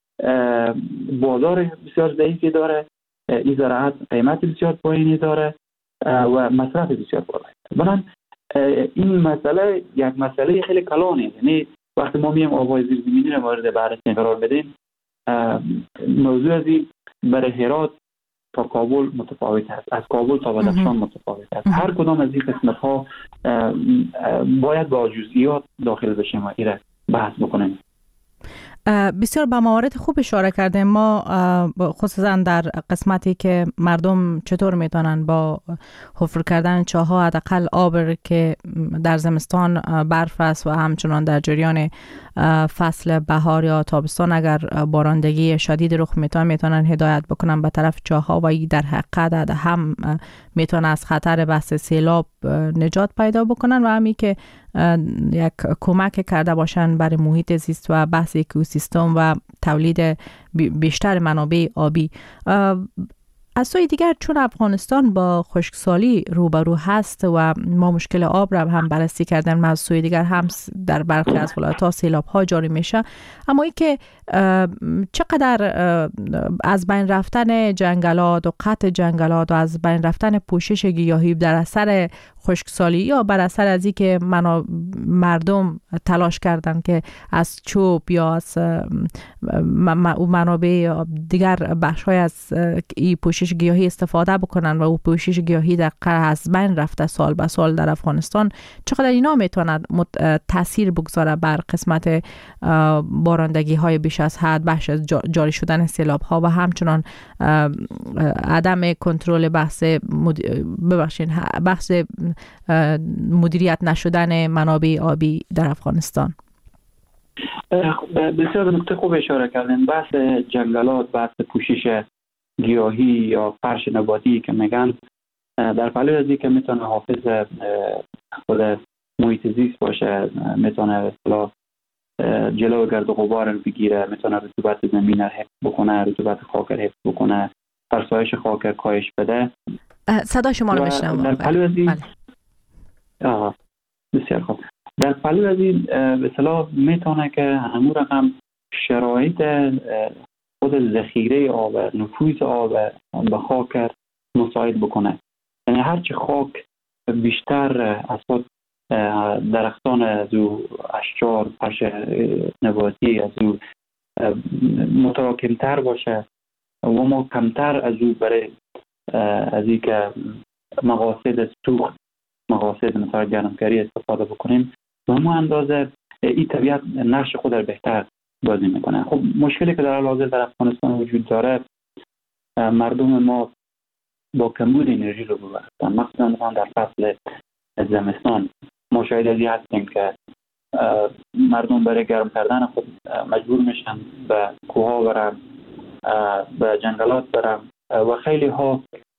بازار بسیار ضعیفی داره، این زراعت قیمت بسیار پایینی داره و مصرف بسیار بالایی. بنابراین این مسئله یک مسئله خیلی کلانه. یعنی وقتی ما میایم آبهای زیرزمینی را مورد بررسی قرار بدیم، موضوع ازی برای هرات تا کابل متفاوت است، از کابل تا بدخشان متفاوت است. هر کدام از این قسمت ها باید با جزئیات داخل بشیم و این بحث بکنیم. بسیار به موارد خوب اشاره کردیم. ما خصوصا در قسمتی که مردم چطور میتونن با حفر کردن چاه‌ها حداقل آب که در زمستان برف است و همچنان در جریان فصل بهار یا تابستان اگر بارندگی شدید رخ میتونن هدایت بکنن به طرف چاه‌ها و این در حقیقت هم میتونه از خطر بحث سیلاب نجات پیدا بکنن و همی که یک کمک کرده باشن برای محیط زیست و بحث اکوسیستم و تولید بیشتر منابع آبی. از سوی دیگر چون افغانستان با خشکسالی روبرو هست و ما مشکل آب را هم بررسی کردن، از سوی دیگر هم در برخی از ولایت‌ها سیلاب‌ها جاری میشه، اما این که چقدر از بین رفتن جنگلات و قطع جنگلات و از بین رفتن پوشش گیاهی در اثر خشکسالی یا بر اثر از این که مردم تلاش کردن که از چوب یا از منابع دیگر بخش‌های از این پوشش گیاهی استفاده بکنن و او پوشش گیاهی در از بین رفته سال به سال در افغانستان، چقدر اینا میتواند تاثیر بگذاره بر قسمت بارندگی های بیش از حد، بخش از جاری شدن سیلاب ها و همچنان عدم کنترل بحث مدیریت نشدن منابع آبی در افغانستان؟ بسیار نکته خوب اشاره کردین. بحث جنگلات، بحث پوشش گیاهی یا فرش نباتی که میگن، در پهلوی از این که میتونه حافظ خود محیط زیست باشه، میتونه جلو گرد و غبار رو بگیره، میتونه رطوبت زمین رو حفظ بکنه، رطوبت خاک رو حفظ بکنه، فرسایش خاک رو کاهش بده. صدا شما رو میشنم. در پهلوی از این بسیار خوب، در پهلوی از این به اصطلاح میتونه که همون رقم شرایط خود ذخیره آب، نفوذ آب به خاک مساعد بکنه. یعنی هرچی خاک بیشتر از خود درختان از او اشجار، فرش نباتی از او متراکمتر باشه و ما کمتر از او برای از این که مقاصد سوخت، مقاصد مثلا گرمکاری استفاده بکنیم، به همون اندازه این طبیعت نقش خود را بهتر بازی میکنه. خب مشکلی که در حال حاضر در افغانستان وجود داره، مردم ما با کمبود انرژی رو ببرستن، مخصوصا در فصل زمستان. ما شاید از این هستیم که مردم برای گرم کردن خود مجبور میشن به کوها برن، به جنگلات برن و خیلی ها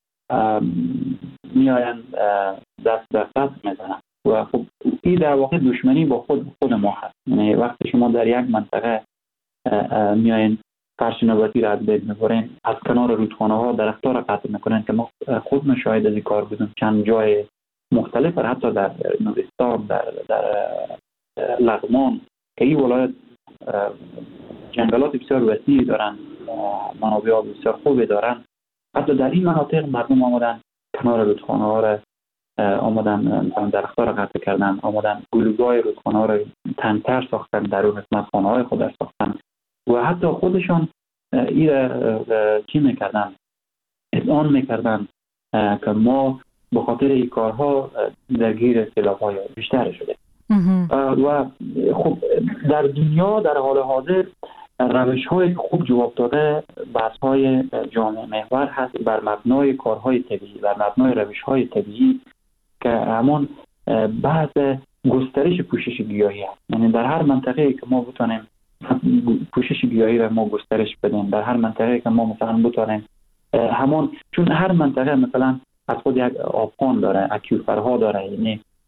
میاین دست به دست میزنن و خب این در واقع دشمنی با خود ما هست. یعنی وقتی شما در یک منطقه میاین فرش نباتی را از بین میبرین، از کنار رودخانه ها درخت‌ها را قطع میکنن که ما خود مشاهده از این کار بودیم چند جای مختلف، حتی در نورستان، در لغمان که این ولایت جنگلات بسیار وسیعی دارن، منابع آب بسیار خوبی دارن، حتی در این مناطق مردم آمدن کنار رودخانه ها را آمدن درخت‌ها را قطع کردن، آمدن گلوگاه رودخانه ها را تنگ‌تر ساختن، در اون قسمت خانه‌های خود را ساختن و حتی خودشان این چی میکردن؟ اذعان میکردن که ما به خاطر این کارها درگیر سیلاب‌های بیشتر شده. و خب در دنیا در حال حاضر روش‌های خوب جواب داده بحث‌های جامعه محور هست بر مبنای کارهای طبیعی، بر مبنای روش‌های طبیعی که همون بحث گسترش پوشش گیاهی هست. یعنی در هر منطقه‌ای که ما بتونیم پوشش گیاهی را ما گسترش بدیم، در هر منطقه‌ای که ما مثلا بتونیم همون، چون هر منطقه مثلا از خود یک آبخوان داره، اکیوفرها داره، یعنی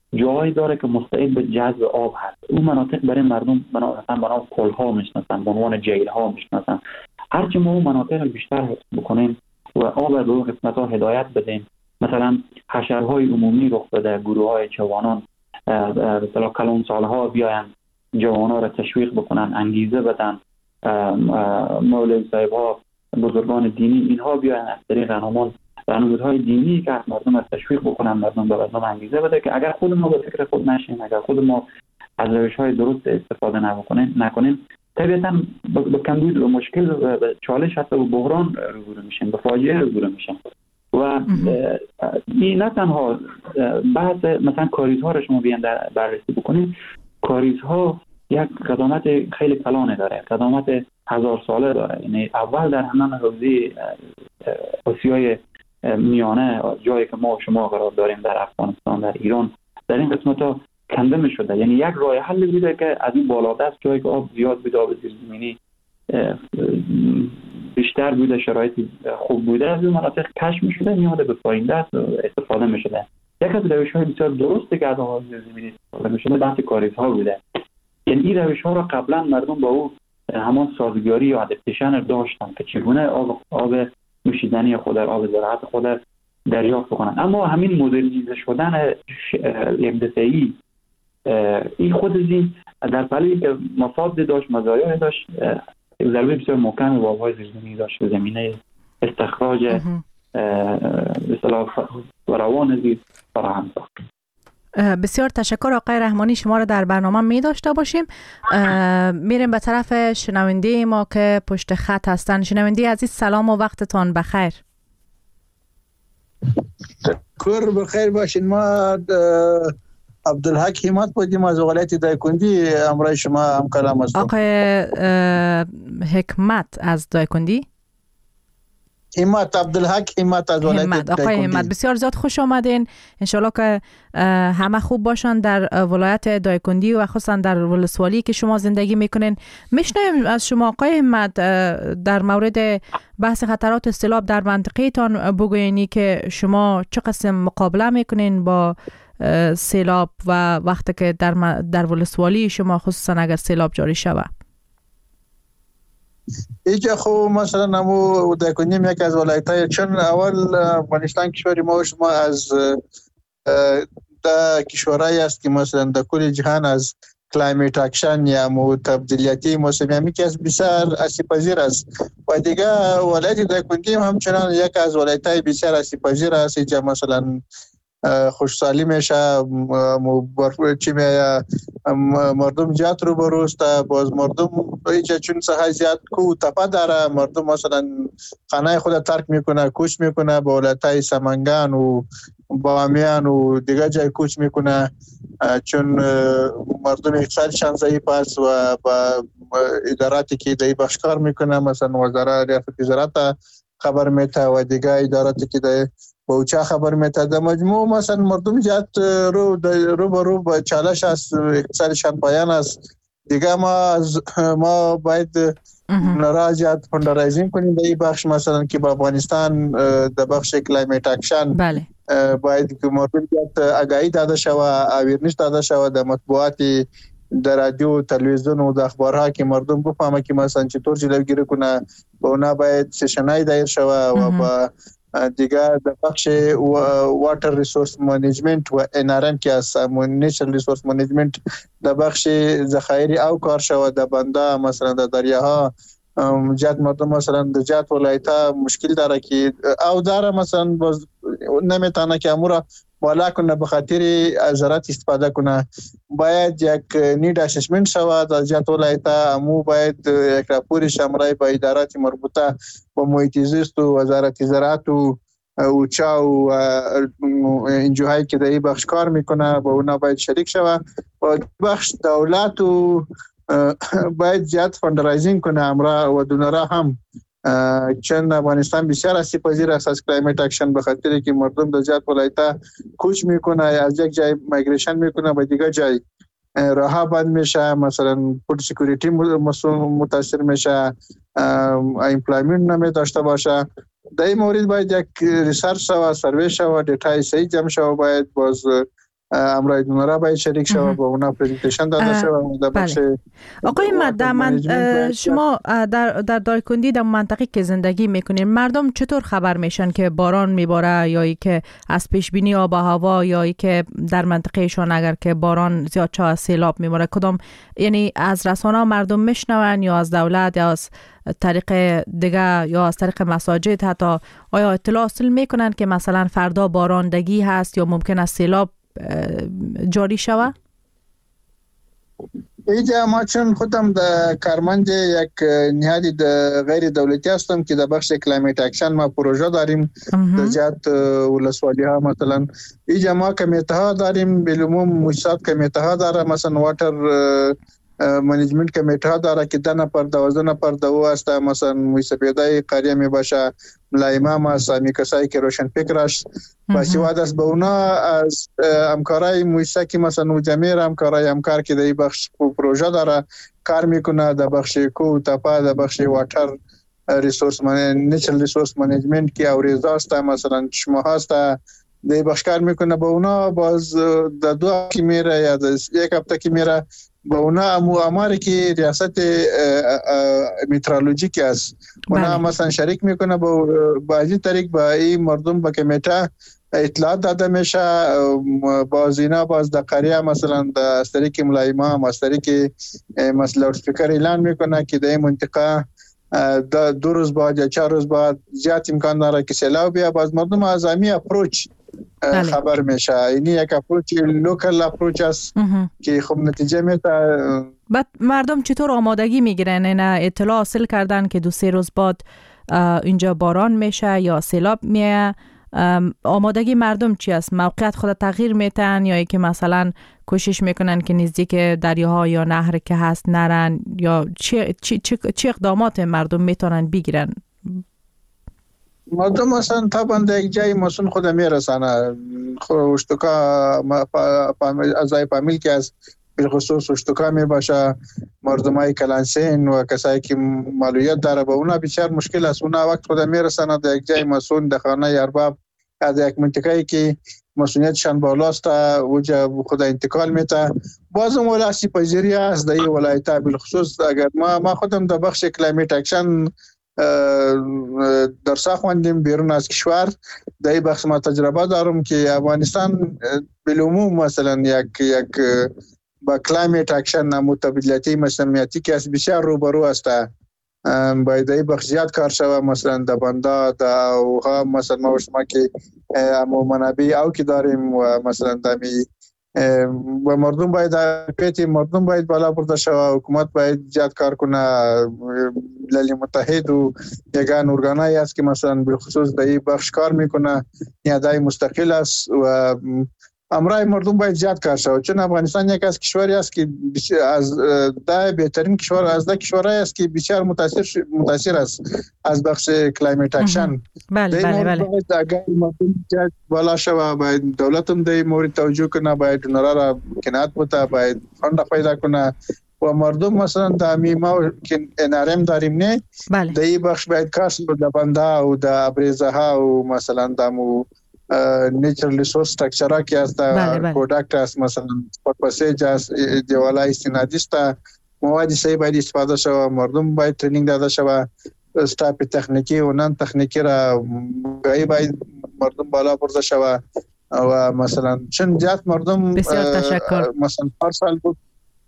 جایی داره که مستعد به جذب آب هست. اون مناطق برای مردم مثلا بنا کلها میشناسن، به عنوان جیل‌ها میشناسن. هرچی ما اون مناطق بیشتر حفظ بکنیم و آب به اون قسمت‌ها هدایت بدیم، مثلا حشرهای عمومی رخ بده، گروه‌های جوانان مثلا کلان سالها بیاین جوانان را تشویق بکنن، انگیزه بدن، مولوی صاحب‌ها، بزرگان دینی اینها بیاین از طریق راهنمودهای دینی که مردم را تشویق بکنن، مردم به مردم انگیزه بده که اگر خود ما به فکر خود نشیم، اگر خود ما از روش‌های درست استفاده نکنیم طبیعتاً به کمبود و مشکل و چالش حتی و بحران روبرو میشیم، به فاجعه روبرو میشیم. و این نه تنها بحث مثلا کاریزها را شما بیان بررسی بکنید، کاریزها یک قدامت خیلی کلانه داره، قدامت 1000 ساله داره. یعنی اول در همان حوزه آسیای میانه، جایی که ما و شما قرار داریم در افغانستان، در ایران، در این قسمت‌ها کنده می شده. یعنی یک راه حل بوده که از این بالادست جایی که آب زیاد بوده، آب زیرزمینی بیشتر بوده، شرایطی خوب بوده، از این مناطق کشف می شده، میاده به پایین دست استفاده می شده. یک از روش‌های بسیار درسته که از آب زیرزمینی استفاده می شده بحث کاریزها بوده. یعنی این روش‌ها را قبلا مردم با او همان سازگاری یا ادپتیشن داشتن که چگونه آب نوشیدنی خود، آب زراعت خود دریافت بکنن. اما همین مدرنیزه شدن یک دفعی این خود این در پلی که مفاد داشت، مزایای داشت، ضربه بسیار محکم به آب‌های زیرزمینی داشت به زمینه استخراج به اصطلاح فراوان زیر فراهم ساخت. بسیار تشکر آقای رحمانی، شما را در برنامه می داشته باشیم. میریم به طرف شنونده ما که پشت خط هستن. شنونده عزیز سلام و وقتتان بخیر. تشکر، بخیر باشین. ما عبدالحق همت بودیم از ولایت دایکندی، همراه شما هم کلام هستم. آقای حکمت از دایکندی؟ همت، عبدالحق همت از ولایت دایکندی. آقای همت بسیار زیاد خوش آمدین. انشالله که همه خوب باشن در ولایت دایکندی و خصوصا در ولسوالی که شما زندگی میکنین. میشنویم از شما آقای همت در مورد بحث خطرات سیلاب در منطقه تان بگوینی که شما چه قسم مقابله میکنین با سیلاب و وقتی که در ولسوالی شما خصوصا اگر سیلاب جاری شود. اینجا خب مثلا نمو دایکندی یک از ولایت‌های، چون اول افغانستان کشور ما و شما از در کشورهایی است که مثلا در کل جهان از کلایمیت اکشن یا تبدیلیتی موسمی همی که از بسیار آسیب‌پذیر است و دیگه ولایت دایکندی همچنان یک از ولایت‌های بسیار آسیب‌پذیر است. اینجا مثلا خوشسالی میشه، چی میگه، مردم زیاد رو بروست، باز مردم اینجا چون ساحه زیاد کو تپه داره، مردم مثلا خانه خود ترک میکنه، کوچ میکنه به ولایت‌های سمنگان و بامیان و دیگه جای کوچ میکنه، چون مردم اقتصادشان ضعیف است و با اداراتی که دی بخش کار میکنه، مثلا وزارت ریاست زراعت خبر میته و دیگه اداراتی که دی با چه خبر میته. در مجموع مثلا مردم زیاد رو با چالش است، اقتصادشان پایان است. دیگه ما باید نراجعات فندرایزینگ کنیم در این بخش، مثلا که با افغانستان در بخش کلایمیت اکشن بله باید که مردم زیاد آگاهی داده شود، اویرنس داده شود در مطبوعات، در رادیو، تلویزیون و در اخبارها که مردم بفهمه که مثلا چطور جلوگیری کنه. با اونا باید سشنای دایر شود و با دیگر در بخش واتر ریسورس منیجمنت و NRM که از نیچرال ریسورس منیجمنت در بخش ذخایر او کار شود. در بنده مثلا در دریاها جات مردم مثلا در جات ولایت‌ها مشکل داره که او داره، مثلا نمیتونه که امور بالا کنه به خاطر زراعت استفاده کنه. باید یک نید اسسمنت شود از جات ولایت‌ها، امو باید یک راپور شامل با ادارات مربوطه با محیط زیست و وزارت زراعت و اوچا و انجوهایی که در این بخش کار میکنه با اونا باید شریک شود. و بخش دولت و باید زیاد فندرایزینگ کنه امرا و دونرا هم، چون افغانستان بسیار آسیب‌پذیر است از کلایمیت اکشن به خاطر که مردم در زیاد ولایت‌ها کوچ میکنه، از یک جای مایگریشن میکنه به دیگه جای، راه بند میشه، مثلا فود سکیوریتی متاثر میشه، ایمپلایمنت نمی داشته باشه. در این مورد باید یک ریسرچ و سروی شود، دیتای صحیح جمع شود، باید باز امرای دونره باید شریک شود با اونا پرزنتیشن داده شود در بخش. آقای مد شما در دایکندی در منطقه که زندگی میکنین مردم چطور خبر میشن که باران میباره یا ای که از پیش بینی آب و هوا یا ای که در منطقه شون اگر که باران زیاد چه از سیلاب میباره کدام یعنی از رسانه مردم میشنون یا از دولت یا از طریق دیگه یا از طریق مساجد حتی آیا اطلاع حاصل میکنن که مثلا فردا باراندگی هست یا ممکن است سیلاب جاری شوه؟ اینجا ما چون خودم در کارمند یک نهادی غیر دولتی هستم که در بخش کلایمت اکشن ما پروژه داریم در جهت ولسوالی ها. مثلا اینجا ما کمیته ها داریم، بالعموم مؤسسات کمیته ها داره، مثلا واتر منیجمنت کمیته ها داره که 10 نفر 12 نفر دو است، مثلا موسیقیدای قریه می باشه، ملایمام است، می کسایی که روشن فکر است باسواد است. به اونا از همکارای موسیقی که مثلا جمعیر همکار که در بخش پروژه داره کار میکنه، در بخش کو تپا، در بخش واتر ریسورس نیچرال ریسورس منیجمنت که اوریزا است، مثلا شما هست در بخش کار میکنه. به اونا باز در 2 هفته که میره یا در 1 هفته که میره با اونا امواری که ریاست میترولوژیک است اونا مثلا شریک میکنه با این طریق با این مردم با کمیته اطلاعات داده میشه. باز اینا باز در قریه مثلا از طریق ملایما از طریق مثلا لاود اسپیکر اعلان میکنه که در این منطقه 2 روز بعد یا 4 روز بعد زیاد امکان داره که سیلاب بیاد. باز مردم از امی اپروچ خبر میشه. اینی یک اپروچ لوکال اپروچ است که خب نتیجه میده. بعد مردم چطور آمادگی میگیرن؟ اینا اطلاع حاصل کردن که 2-3 روز بعد اینجا باران میشه یا سیلاب میه؟ آمادگی مردم چی است؟ موقعیت خود تغییر میتن یا که مثلا کوشش میکنن که نزدیک دریاها یا نهر که هست نرن یا چه اقدامات مردم میتونن بگیرن؟ مردم مثلا طبعا در یک جای مسون خود میرسانه اشتکا ازای فامیل که از بالخصوص اشتکا می باشه، مردم های کلانسین و کسایی که معلولیت داره به اونا بسیار مشکل است. اونا وقت خود میرسانه در یک جای مسون در خانه ارباب از یک منطقه‌ای که مسئولیتشان بالاست وجه خود انتقال میته. بازم ولاسی پذیری است در این ولایت بالخصوص. اگر ما خودم در بخش کلایمت اکشن درس خواندیم بیرون از کشور، در این بخش ما تجربه دارم که افغانستان بالعموم مثلا یک با کلایمت اکشن متبادلاتی مسئولیتی که از بسیار روبرو است. باید این بخش زیاد کار شود. مثلا در بنده در اوها مثلا ما شما که منابع او که داریم و مثلا دمی و مردم باید مردم باید بالا برده شود. حکومت باید زیاد کار کنه. ملل متحد و یگان ارگانایی است که مثلا بالخصوص در این بخش کار میکنه، نیادای مستقل است و امرای مردم باید زیاد کار شود. چون افغانستان یک از کشوری است که از ده بهترین کشور از ده کشورهای است که بسیار متاثر است از بخش کلایمت اکشن. بله. اگر مردم زیاد بالا شود باید دولت هم در مورد توجه کنه، باید دونرا را کنات بوده، باید فند پیدا کنه و مردم مثلا در ما که انرم داریم نه در این بخش باید کار شود. در بنده و در ابریزه ها و مثلا دمو نیچرال ریسورس استراکچر که است پروداکت است، مثلا پاسیج است، دیوالای استنادی است، مواد صحیح باید استفاده شود. مردم باید ترینینگ داده شود. استاپ تکنیکی و نان تکنیکی را باید مردم بالا برده شود و مثلا چون زیاد مردم بسیار تشکر. مثلا پارسال بود.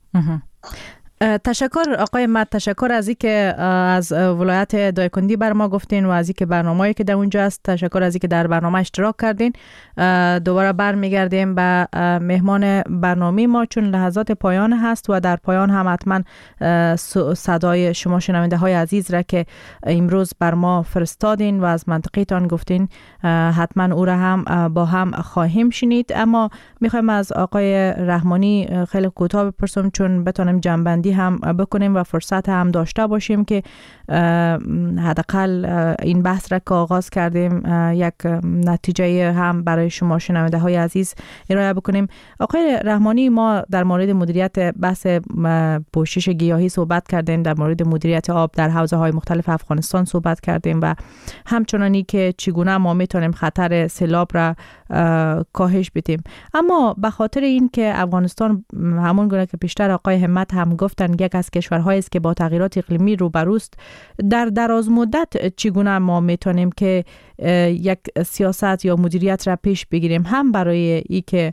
تشکر آقای مد، تشکر از اینکه از ولایت دایکندی بر ما گفتین و از اینکه برنامه‌ای که در اونجا است. تشکر از اینکه در برنامه اشتراک کردین. دوباره برمیگردیم به مهمان برنامه ما چون لحظات پایان هست و در پایان هم حتما صدای شما شنونده های عزیز را که امروز بر ما فرستادین و از منطقه تان گفتین حتما او را هم با هم خواهیم شنید. اما میخوایم از آقای رحمانی خیلی کوتاه بپرسم چون بتونم جنبندی بندی هم بکنیم و فرصت هم داشته باشیم که حداقل این بحث را که آغاز کردیم یک نتیجه هم برای شما شنونده های عزیز ارائه بکنیم. آقای رحمانی، ما در مورد مدیریت بحث پوشش گیاهی صحبت کردیم، در مورد مدیریت آب در حوزه های مختلف افغانستان صحبت کردیم و همچنانی که چگونه ما میتونیم خطر سیلاب را کاهش بدیم. اما به خاطر این که افغانستان همون گونه که پیشتر آقای همت هم گفتن یک از کشورهایی است که با تغییرات اقلیمی روبروست، در دراز مدت چگونه ما میتونیم که یک سیاست یا مدیریت را پیش بگیریم، هم برای ای که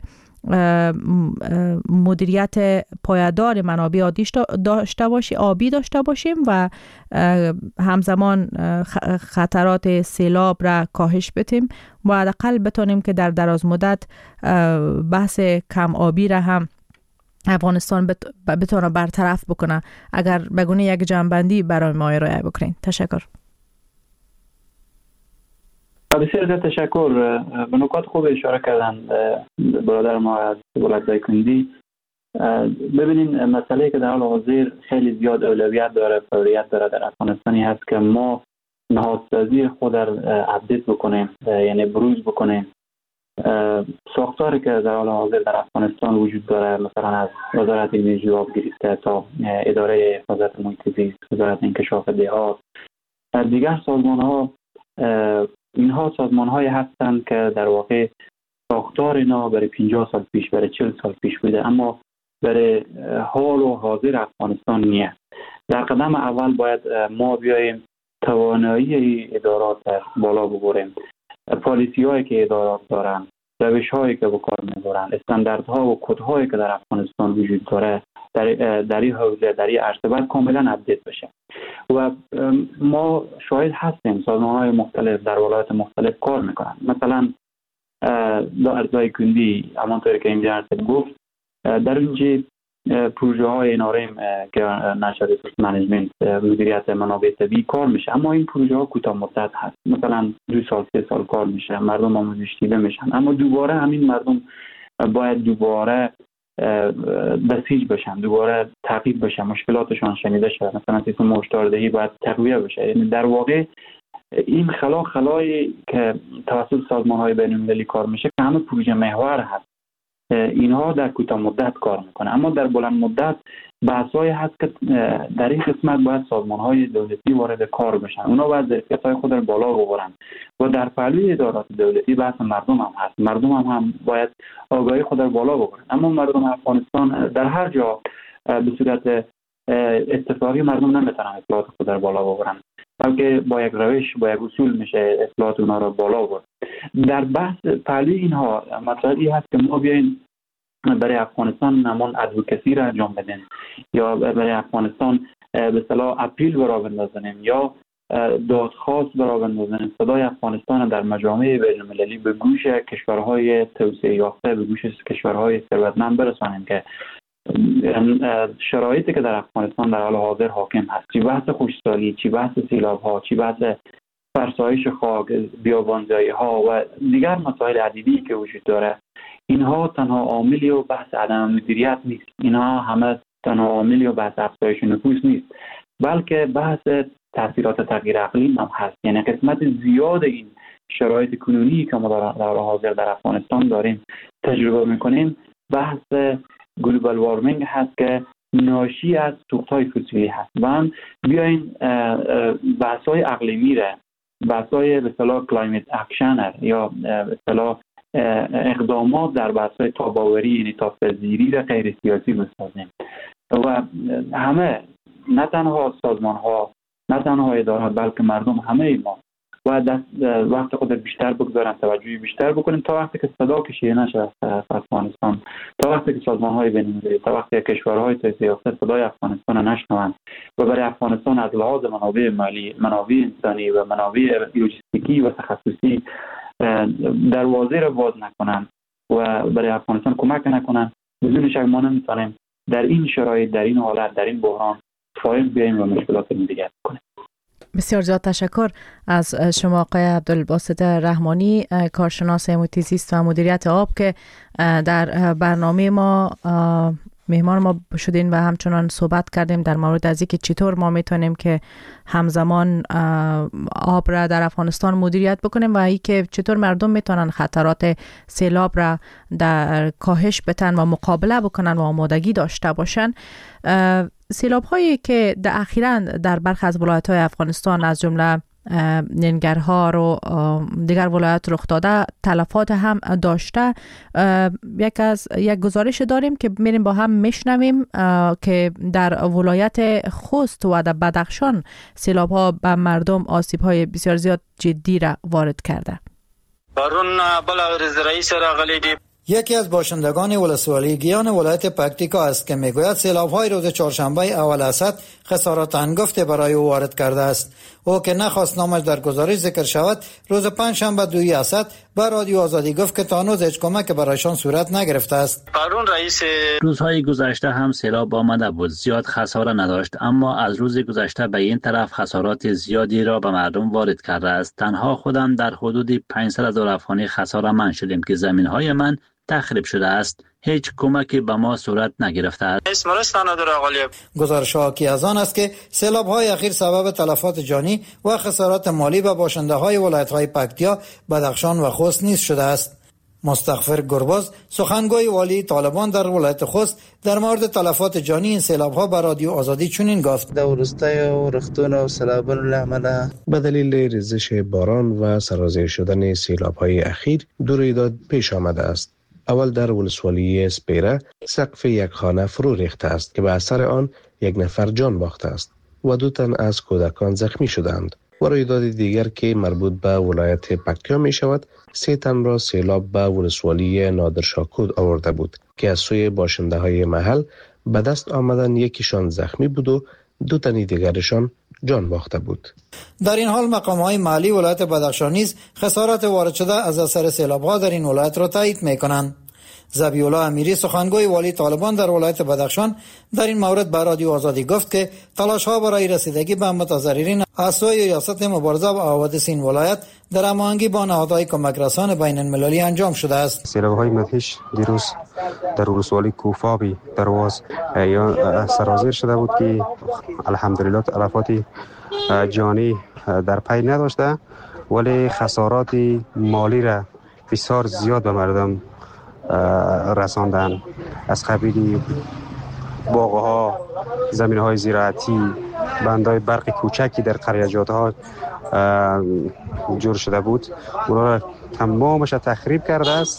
مدیریت پایدار منابع آبی داشته باشیم و همزمان خطرات سیلاب را کاهش بدیم و حداقل بتونیم که در دراز مدت بحث کم آبی را هم افغانستان بتونه برطرف بکنه. اگر بگونه یک جنبندی برای ما ارائه بکنین. تشکر. بسیار تشکر. به نکات خوب اشاره کردن برادر ما از ولایت کندی. ببینین مسئله که در حال حاضر خیلی زیاد اولویت داره، فوریت داره در افغانستانی هست که ما نهادسازی خود را اپدیت بکنیم، یعنی بروز بکنیم. ساختاری که در حال حاضر در افغانستان وجود داره، مثلا از وزارت انرژی و آب گرفته تا اداره حفاظت محیط زیست، وزارت انکشاف دهات، دیگر سازمان ها، اینها سازمان هایی هستند که در واقع ساختار اینا برای 50 سال پیش، برای 40 سال پیش بوده، اما برای حال و حاضر افغانستان نیست. در قدم اول باید ما بیاییم توانایی ادارات بالا ببریم، پالیسی هایی که ادارات دارن، روش هایی که به کار میبرن، استانداردها و کد هایی که در افغانستان وجود داره در این حوزه، در این عرصه باید کاملا اپدیت بشه. و ما شاهد هستیم سازمان های مختلف در ولایت مختلف کار میکنن. مثلا در ارزای کندی همانطوری که اینجا گفت، در اینجا پروژه های NRM که نشر ریسورس منیجمنت، مدیریت منابع طبیعی کار میشه، اما این پروژه ها کوتاه مدت هست، مثلا 2 سال 3 سال کار میشه، مردم آموزش دیده میشن، اما دوباره همین مردم باید دوباره بسیج بشن، دوباره تعقیب بشن، مشکلاتشان شنیده شد، مثلا سیستم هشداردهی باید تقویه بشه. یعنی در واقع این خلایی که توسط سازمان های بین المللی کار میشه که همه پروژه محور هست، اینها در کوتاه مدت کار میکنه، اما در بلند مدت بحثایی هست که در این قسمت باید سازمان های دولتی وارد کار بشن، اونا باید ظرفیت های خود را بالا ببرن و در پهلوی ادارات دولتی بحث مردم هم هست، مردم هم باید آگاهی خود را بالا ببرن. اما مردم افغانستان در هر جا به صورت اتفاقی مردم نمیتونن اطلاعات خود را بالا ببرن، بلکه با یک روش، با یک اصول میشه اطلاعات اونا را بالا برد. در بحث پهلوی اینها مطلبی هست که ما بیاین برای افغانستان نمان ادوکسی را انجام بدیم، یا برای افغانستان به اصطلاح اپیل برای بندازیم، یا دادخواست برای بندازیم، صدای افغانستان در مجامع بین المللی به گوش کشورهای توسعه یافته، به گوش کشورهای ثروتمند برسانیم که شرایطی که در افغانستان در حال حاضر حاکم هست، چی بحث خشکسالی، چی بحث سیلاب ها، چی بحث فرسایش خاک، بیابانزایی ها و دیگر مسائل عدیدی که وجود داره، اینها تنها عاملی و بحث عدم مدیریت نیست، اینها همه تنها عاملی و بحث افزایش نفوس نیست، بلکه بحث تاثیرات تغییر اقلیم هم هست. یعنی قسمت زیاد این شرایط کنونی که ما در حال حاضر در افغانستان داریم تجربه میکنیم بحث گلوبال وارمینگ هست که ناشی از سوخت‌های فسیلی هست. و هم بیاین بحث‌های اقلیمی را، بحث‌های به اصطلاح کلایمت اکشن یا به اصطلاح اقدامات در بحث‌های تاباوری، یعنی تاب‌پذیری را غیر سیاسی بسازیم و همه، نه تنها سازمان‌ها، نه تنها ادارات، بلکه مردم، همه ما باید وقت خود بیشتر بگذارن، توجهی بیشتر بکنیم تا وقتی که صدا کشیده نشه از افغانستان، تا وقتی که سازمان‌های بین‌المللی، تا وقتی که کشورهای توسعه یافته صدای افغانستان را نشنوند و برای افغانستان از لحاظ منابع مالی، منابع انسانی و منابع لوجستیکی و تخصصی دروازه را باز نکنند و برای افغانستان کمک نکنند، بدون شک ما نمیتونیم در این شرایط، در این حالت، در این بحران فائق بیاییم و مشکلات دیگر کنیم. بسیار زیاد تشکر از شما آقای عبدالباسط رحمانی، کارشناس محیط زیست و مدیریت آب، که در برنامه ما مهمان ما شدین و همچنان صحبت کردیم در مورد از اینکه چطور ما میتونیم که همزمان آب را در افغانستان مدیریت بکنیم و اینکه چطور مردم میتونن خطرات سیلاب را در کاهش بدن و مقابله بکنن و آمادگی داشته باشن. سیلاب هایی که اخیراً در برخی از ولایت های افغانستان از جمله ننگرهار و دیگر ولایات رخ داده تلفات هم داشته. یک گزارش داریم که میریم با هم میشنویم که در ولایت خوست و در بدخشان سیلاب ها به مردم آسیب های بسیار زیاد جدی را وارد کرده. بارون بلغ رئیس راغلی دی. یکی از باشندگان ولسوالی گیان ولایت پکتیکا است که میگوید سیلاب‌های روز چهارشنبه اول اسد خسارات هنگفت برای او وارد کرده است. او که نخواست نامش در گزارش ذکر شود، روز پنجشنبه 2 اسد به رادیو آزادی گفت که تا هنوز هیچ کمک برایشان صورت نگرفته است. قانون رئیس روزهای گذشته هم سیلاب آمده بود، زیاد خساره نداشت، اما از روز گذشته به این طرف خسارات زیادی را به مردم وارد کرده است. تنها خودم در حدود 500,000 افغانی خساره من شدیم که زمین‌های من تخریب شده است. هیچ کمکی به ما صورت نگرفته است. گزارش حاکی از آن است که سیلاب‌های اخیر سبب تلفات جانی و خسارات مالی به باشنده‌های ولایت‌های پکتیا، بدخشان و خوست نیز شده است. مستغفر گرباز، سخنگوی والی طالبان در ولایت خوست، در مورد تلفات جانی این سیلاب‌ها به رادیو آزادی چنین گفت: در روستای و رختون و سیلابون لامده به دلیل ریزش باران و سرازیر شدن سیلاب‌های اخیر دو رویداد پیش آمده است. اول در ولسوالی سپیره سقف یک خانه فرو ریخته است که به اثر آن 1 نفر جان باخته است و 2 تن از کودکان زخمی شدند. و رویداد دیگر که مربوط به ولایت پکتیا می شود 3 تن را سیلاب به ولسوالی نادرشاکود آورده بود که از سوی باشنده های محل به دست آمدن یکیشان زخمی بود و 2 تن دیگرشان جان باخته بود. در این حال مقام‌های محلی ولایت بدخشان نیز خسارات وارد شده از اثر سیلاب‌ها در این ولایت را تایید می‌کنند. ذبیح‌الله امیری، سخنگوی والی طالبان در ولایت بدخشان، در این مورد به رادیو آزادی گفت که تلاش‌ها برای رسیدگی به متضررین از سوی ریاست مبارزه با حوادث این ولایت در هماهنگی با نهادهای کمک رسان بین‌المللی انجام شده است. سیلاب‌های مدهش دیروز در ولسوالی کوفابی درواز یا سرازیر شده بود که الحمدلله تلفات جانی در پی نداشته، ولی خسارات مالی را بسیار زیاد به مردم رساندن. از قبیل باغ‌ها، زمین‌های زراعتی، بندهای برق کوچکی در قریه‌جات‌ها جور شده بود، اونا را تمامش تخریب کرده است.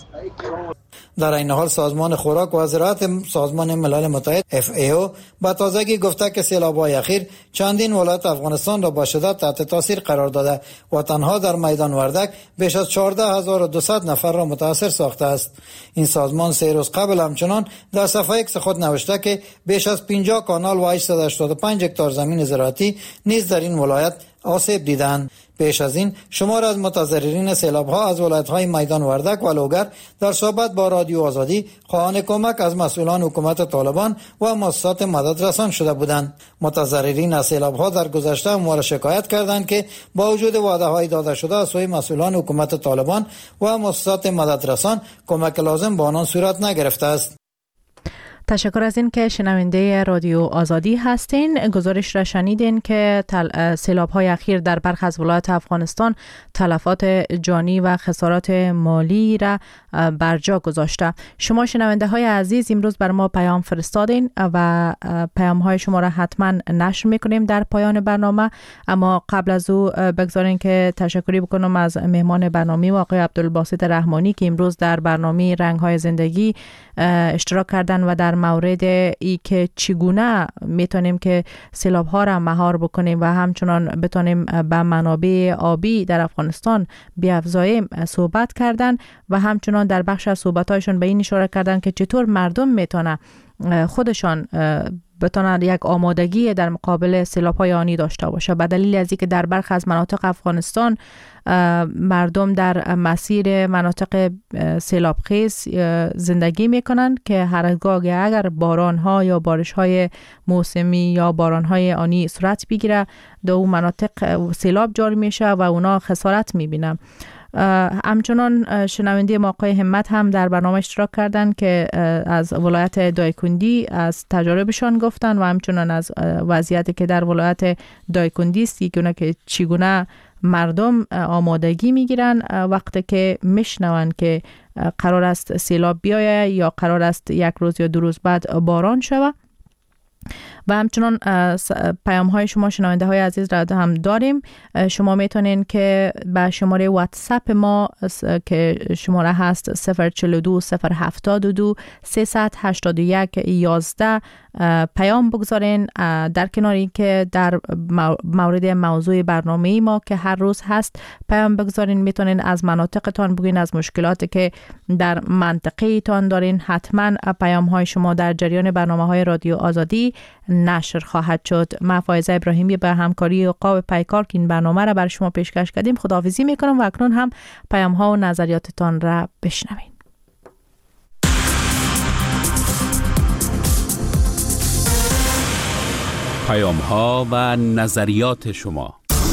در این حال سازمان خوراک و زراعت سازمان ملل متحد FAO با تازگی گفته که سیلاب‌های اخیر چندین ولایت افغانستان را با شدت تحت تاثیر قرار داده و تنها در میدان وردک بیش از 14200 نفر را متاثر ساخته است. این سازمان 3 روز قبل همچنان در صفحه X خود نوشته که بیش از 50 کانال و 885 هکتار زمین زراعتی نیز در این ولایت آسیب دیدند. پیش از این شمار از متضررین سیلاب‌ها از ولایت‌های میدان وردک و لوگر در صحبت با رادیو آزادی خواهان کمک از مسئولان حکومت طالبان و مؤسسات مدد رسان شده بودند. متضررین از سیلاب‌ها در گذشته همواره شکایت کردند که با وجود وعده‌های داده شده از سوی مسئولان حکومت طالبان و مؤسسات مدد رسان کمک لازم به آنان صورت نگرفته است. تشکر از این که شنونده رادیو آزادی هستین. گزارش را شنیدین که سیلاب‌های اخیر در برخی از ولایات افغانستان تلفات جانی و خسارات مالی را بر جا گذاشته. شما شنونده های عزیز امروز بر ما پیام فرستادین و پیام های شما را حتما نشر میکنیم در پایان برنامه. اما قبل از او بگذارین که تشکری بکنم از مهمان برنامه آقای عبدالباسط رحمانی که امروز در برنامه رنگ های زندگی اشتراک کردن و در مورد ای که چگونه میتونیم که سیلاب ها را مهار بکنیم و همچنان بتونیم به منابع آبی در افغانستان بیافزاییم صحبت کردن و همچنان در بخش از صحبت‌هایشون به این اشاره کردن که چطور مردم میتونن خودشان بتونن یک آمادگی در مقابل سیلاب‌های آنی داشته باشه، به دلیل از اینکه در برخی از مناطق افغانستان مردم در مسیر مناطق سیلابخیز زندگی میکنن که هرگاه اگر باران‌ها یا بارش‌های موسمی یا باران‌های آنی صورت بگیره در اون مناطق سیلاب جاری میشه و اونا خسارت میبینن. همچنان شنونده ما آقای همت هم در برنامه اشتراک کردند که از ولایت دایکندی از تجاربشان گفتن و همچنان از وضعیتی که در ولایت دایکندی است که چگونه مردم آمادگی میگیرن وقتی که میشنون که قرار است سیلاب بیایه یا قرار است یک روز یا 2 روز بعد باران شود. و همچنان پیام های شما شنونده های عزیز را هم داریم. شما میتونین که به شماره واتساپ ما که شماره هست 042 072 381 11 پیام بگذارین. در کنار این که در مورد موضوع برنامه ما که هر روز هست پیام بگذارین، میتونین از مناطقتان بگین، از مشکلاتی که در منطقه تان دارین. حتما پیام های شما در جریان برنامه های رادیو آزادی نشر خواهد شد. من فائزه ابراهیمی به همکاری عقاب پیکار که این برنامه را برای شما پیشکش کردیم خداحافظی میکنم و اکنون هم پیام ها و نظریاتتان را بشنوین. پیام ها و نظریات شما.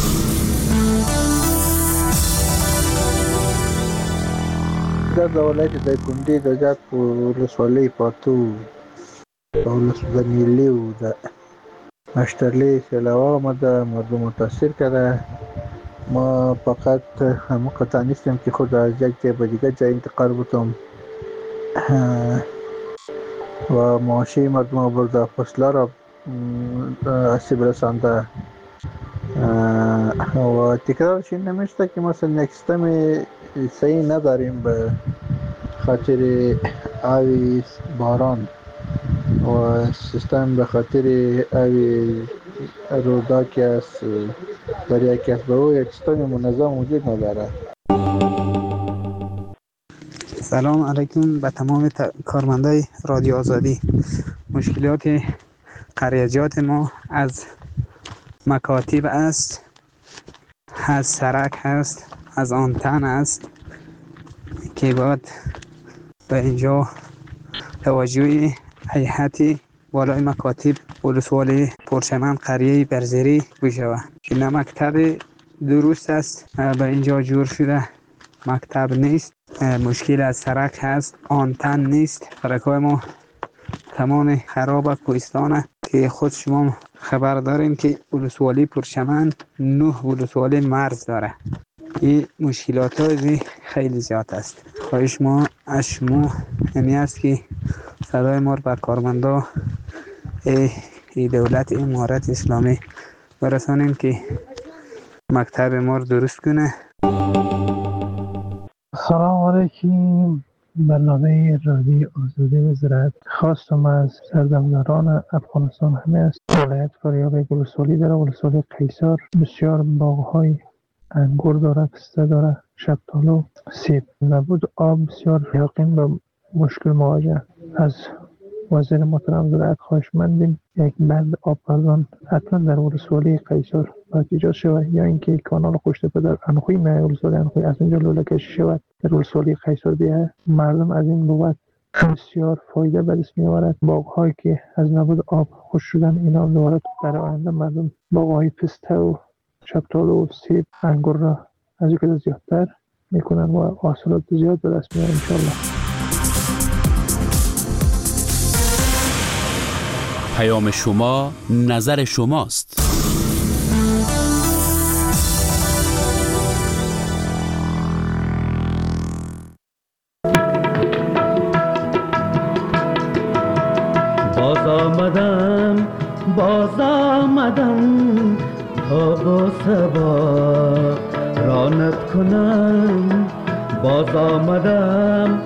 در ولایت دایکنډي د جات ولسوالۍ پاتو ولسوالۍ نیلی و د اشترلی سیلاب آمده، مردم متاثر کرده. ما فقط مقطع نیستیم که خود از یک جای به دیگر جای انتقال بودم و معاشی مردم برده، فصله را آسیب رسانده و تکرارش این نمیشته که مثلا یک سیستم صحیح نداریم به خاطر آوی باران و سیستم به خاطر آوی رودا که از دریا که از به او یک سیستم منظم وجود نداره. سلام علیکم به تمام کارمندای رادیو آزادی. مشکلات قریجات ما از مکاتب است، از سرک هست، از آنتن است که باید به اینجا توجه هیئت والای مکاتب ولسوالی پرچمن قریه برزری بشود که نه مکتب درست است به اینجا جور شده، مکتب نیست، مشکل از سرک هست، آنتن نیست، سرک‌های ما تمام خراب کوهستانه که خود شما خبر دارین که ولسوالی پرچمن 9 ولسوالی مرز داره. این مشکلات های خیلی زیاد است. خواهش ما از شما یعنی است که صدای ما بر کارمندا دولت امارت اسلامی برسانیم که مکتب ما درست کنه. سلام علیکم. برنامه رادیو آزادی و زراعت خواستم از سردمداران افغانستان همه است. ولایت فاریاب ولسوالی داره، ولسوالی قیصر بسیار باغ‌های انگور داره، پسته داره، شفتالو، سیب. نبود آب بسیار یقین به مشکل مواجه. از وزیر محترم زراعت خواهشمندیم یک بند آب پردان حتما در ولسوالی قیصر باید ایجاد شود، یا اینکه کانال خوشتپه در انخوی نه ولسوالی انخوی از اینجا لوله کشی شود در ولسوالی قیصر بیه. مردم از این بابت بسیار فایده به دست می‌آورد. باغ‌هایی که از نبود آب خشک شدن اینا دوباره در آینده مردم باغ‌های پسته و شفتالو و سیب انگور را از اینکه زیادتر میکنن و حاصلات زیاد به دست میارن انشالله. پیام شما نظر شماست. باز آمدم تا با سبا رانت کنم. باز آمدم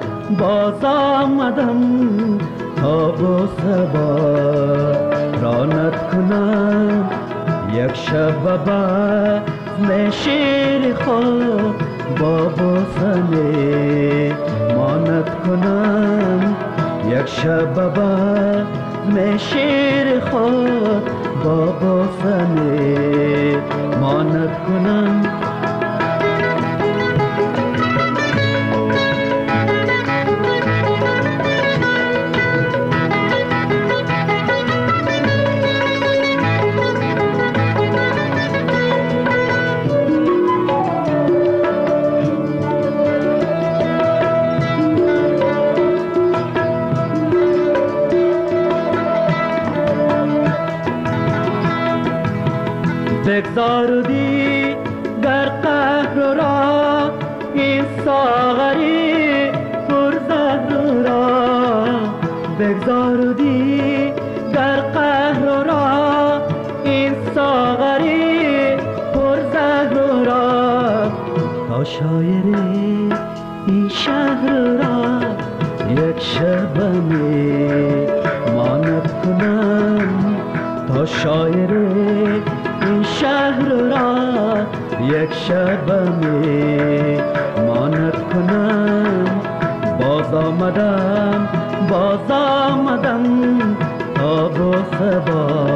تا با سبا رانت کنم. یک شب بزم شیر خود با بوسنه مانت کنم. یک شب بزم شیر خود با بوسنه مانت کنم. بگذاردی در قهر را این ساغری پرزهر را، بگذاردی در قهر را این ساغری پرزهر را، تا شاعری این شهر را یک شب ماند کنم، تا شاعری این شهر را یک شب ماند کنم. باز آمدم تا با سبا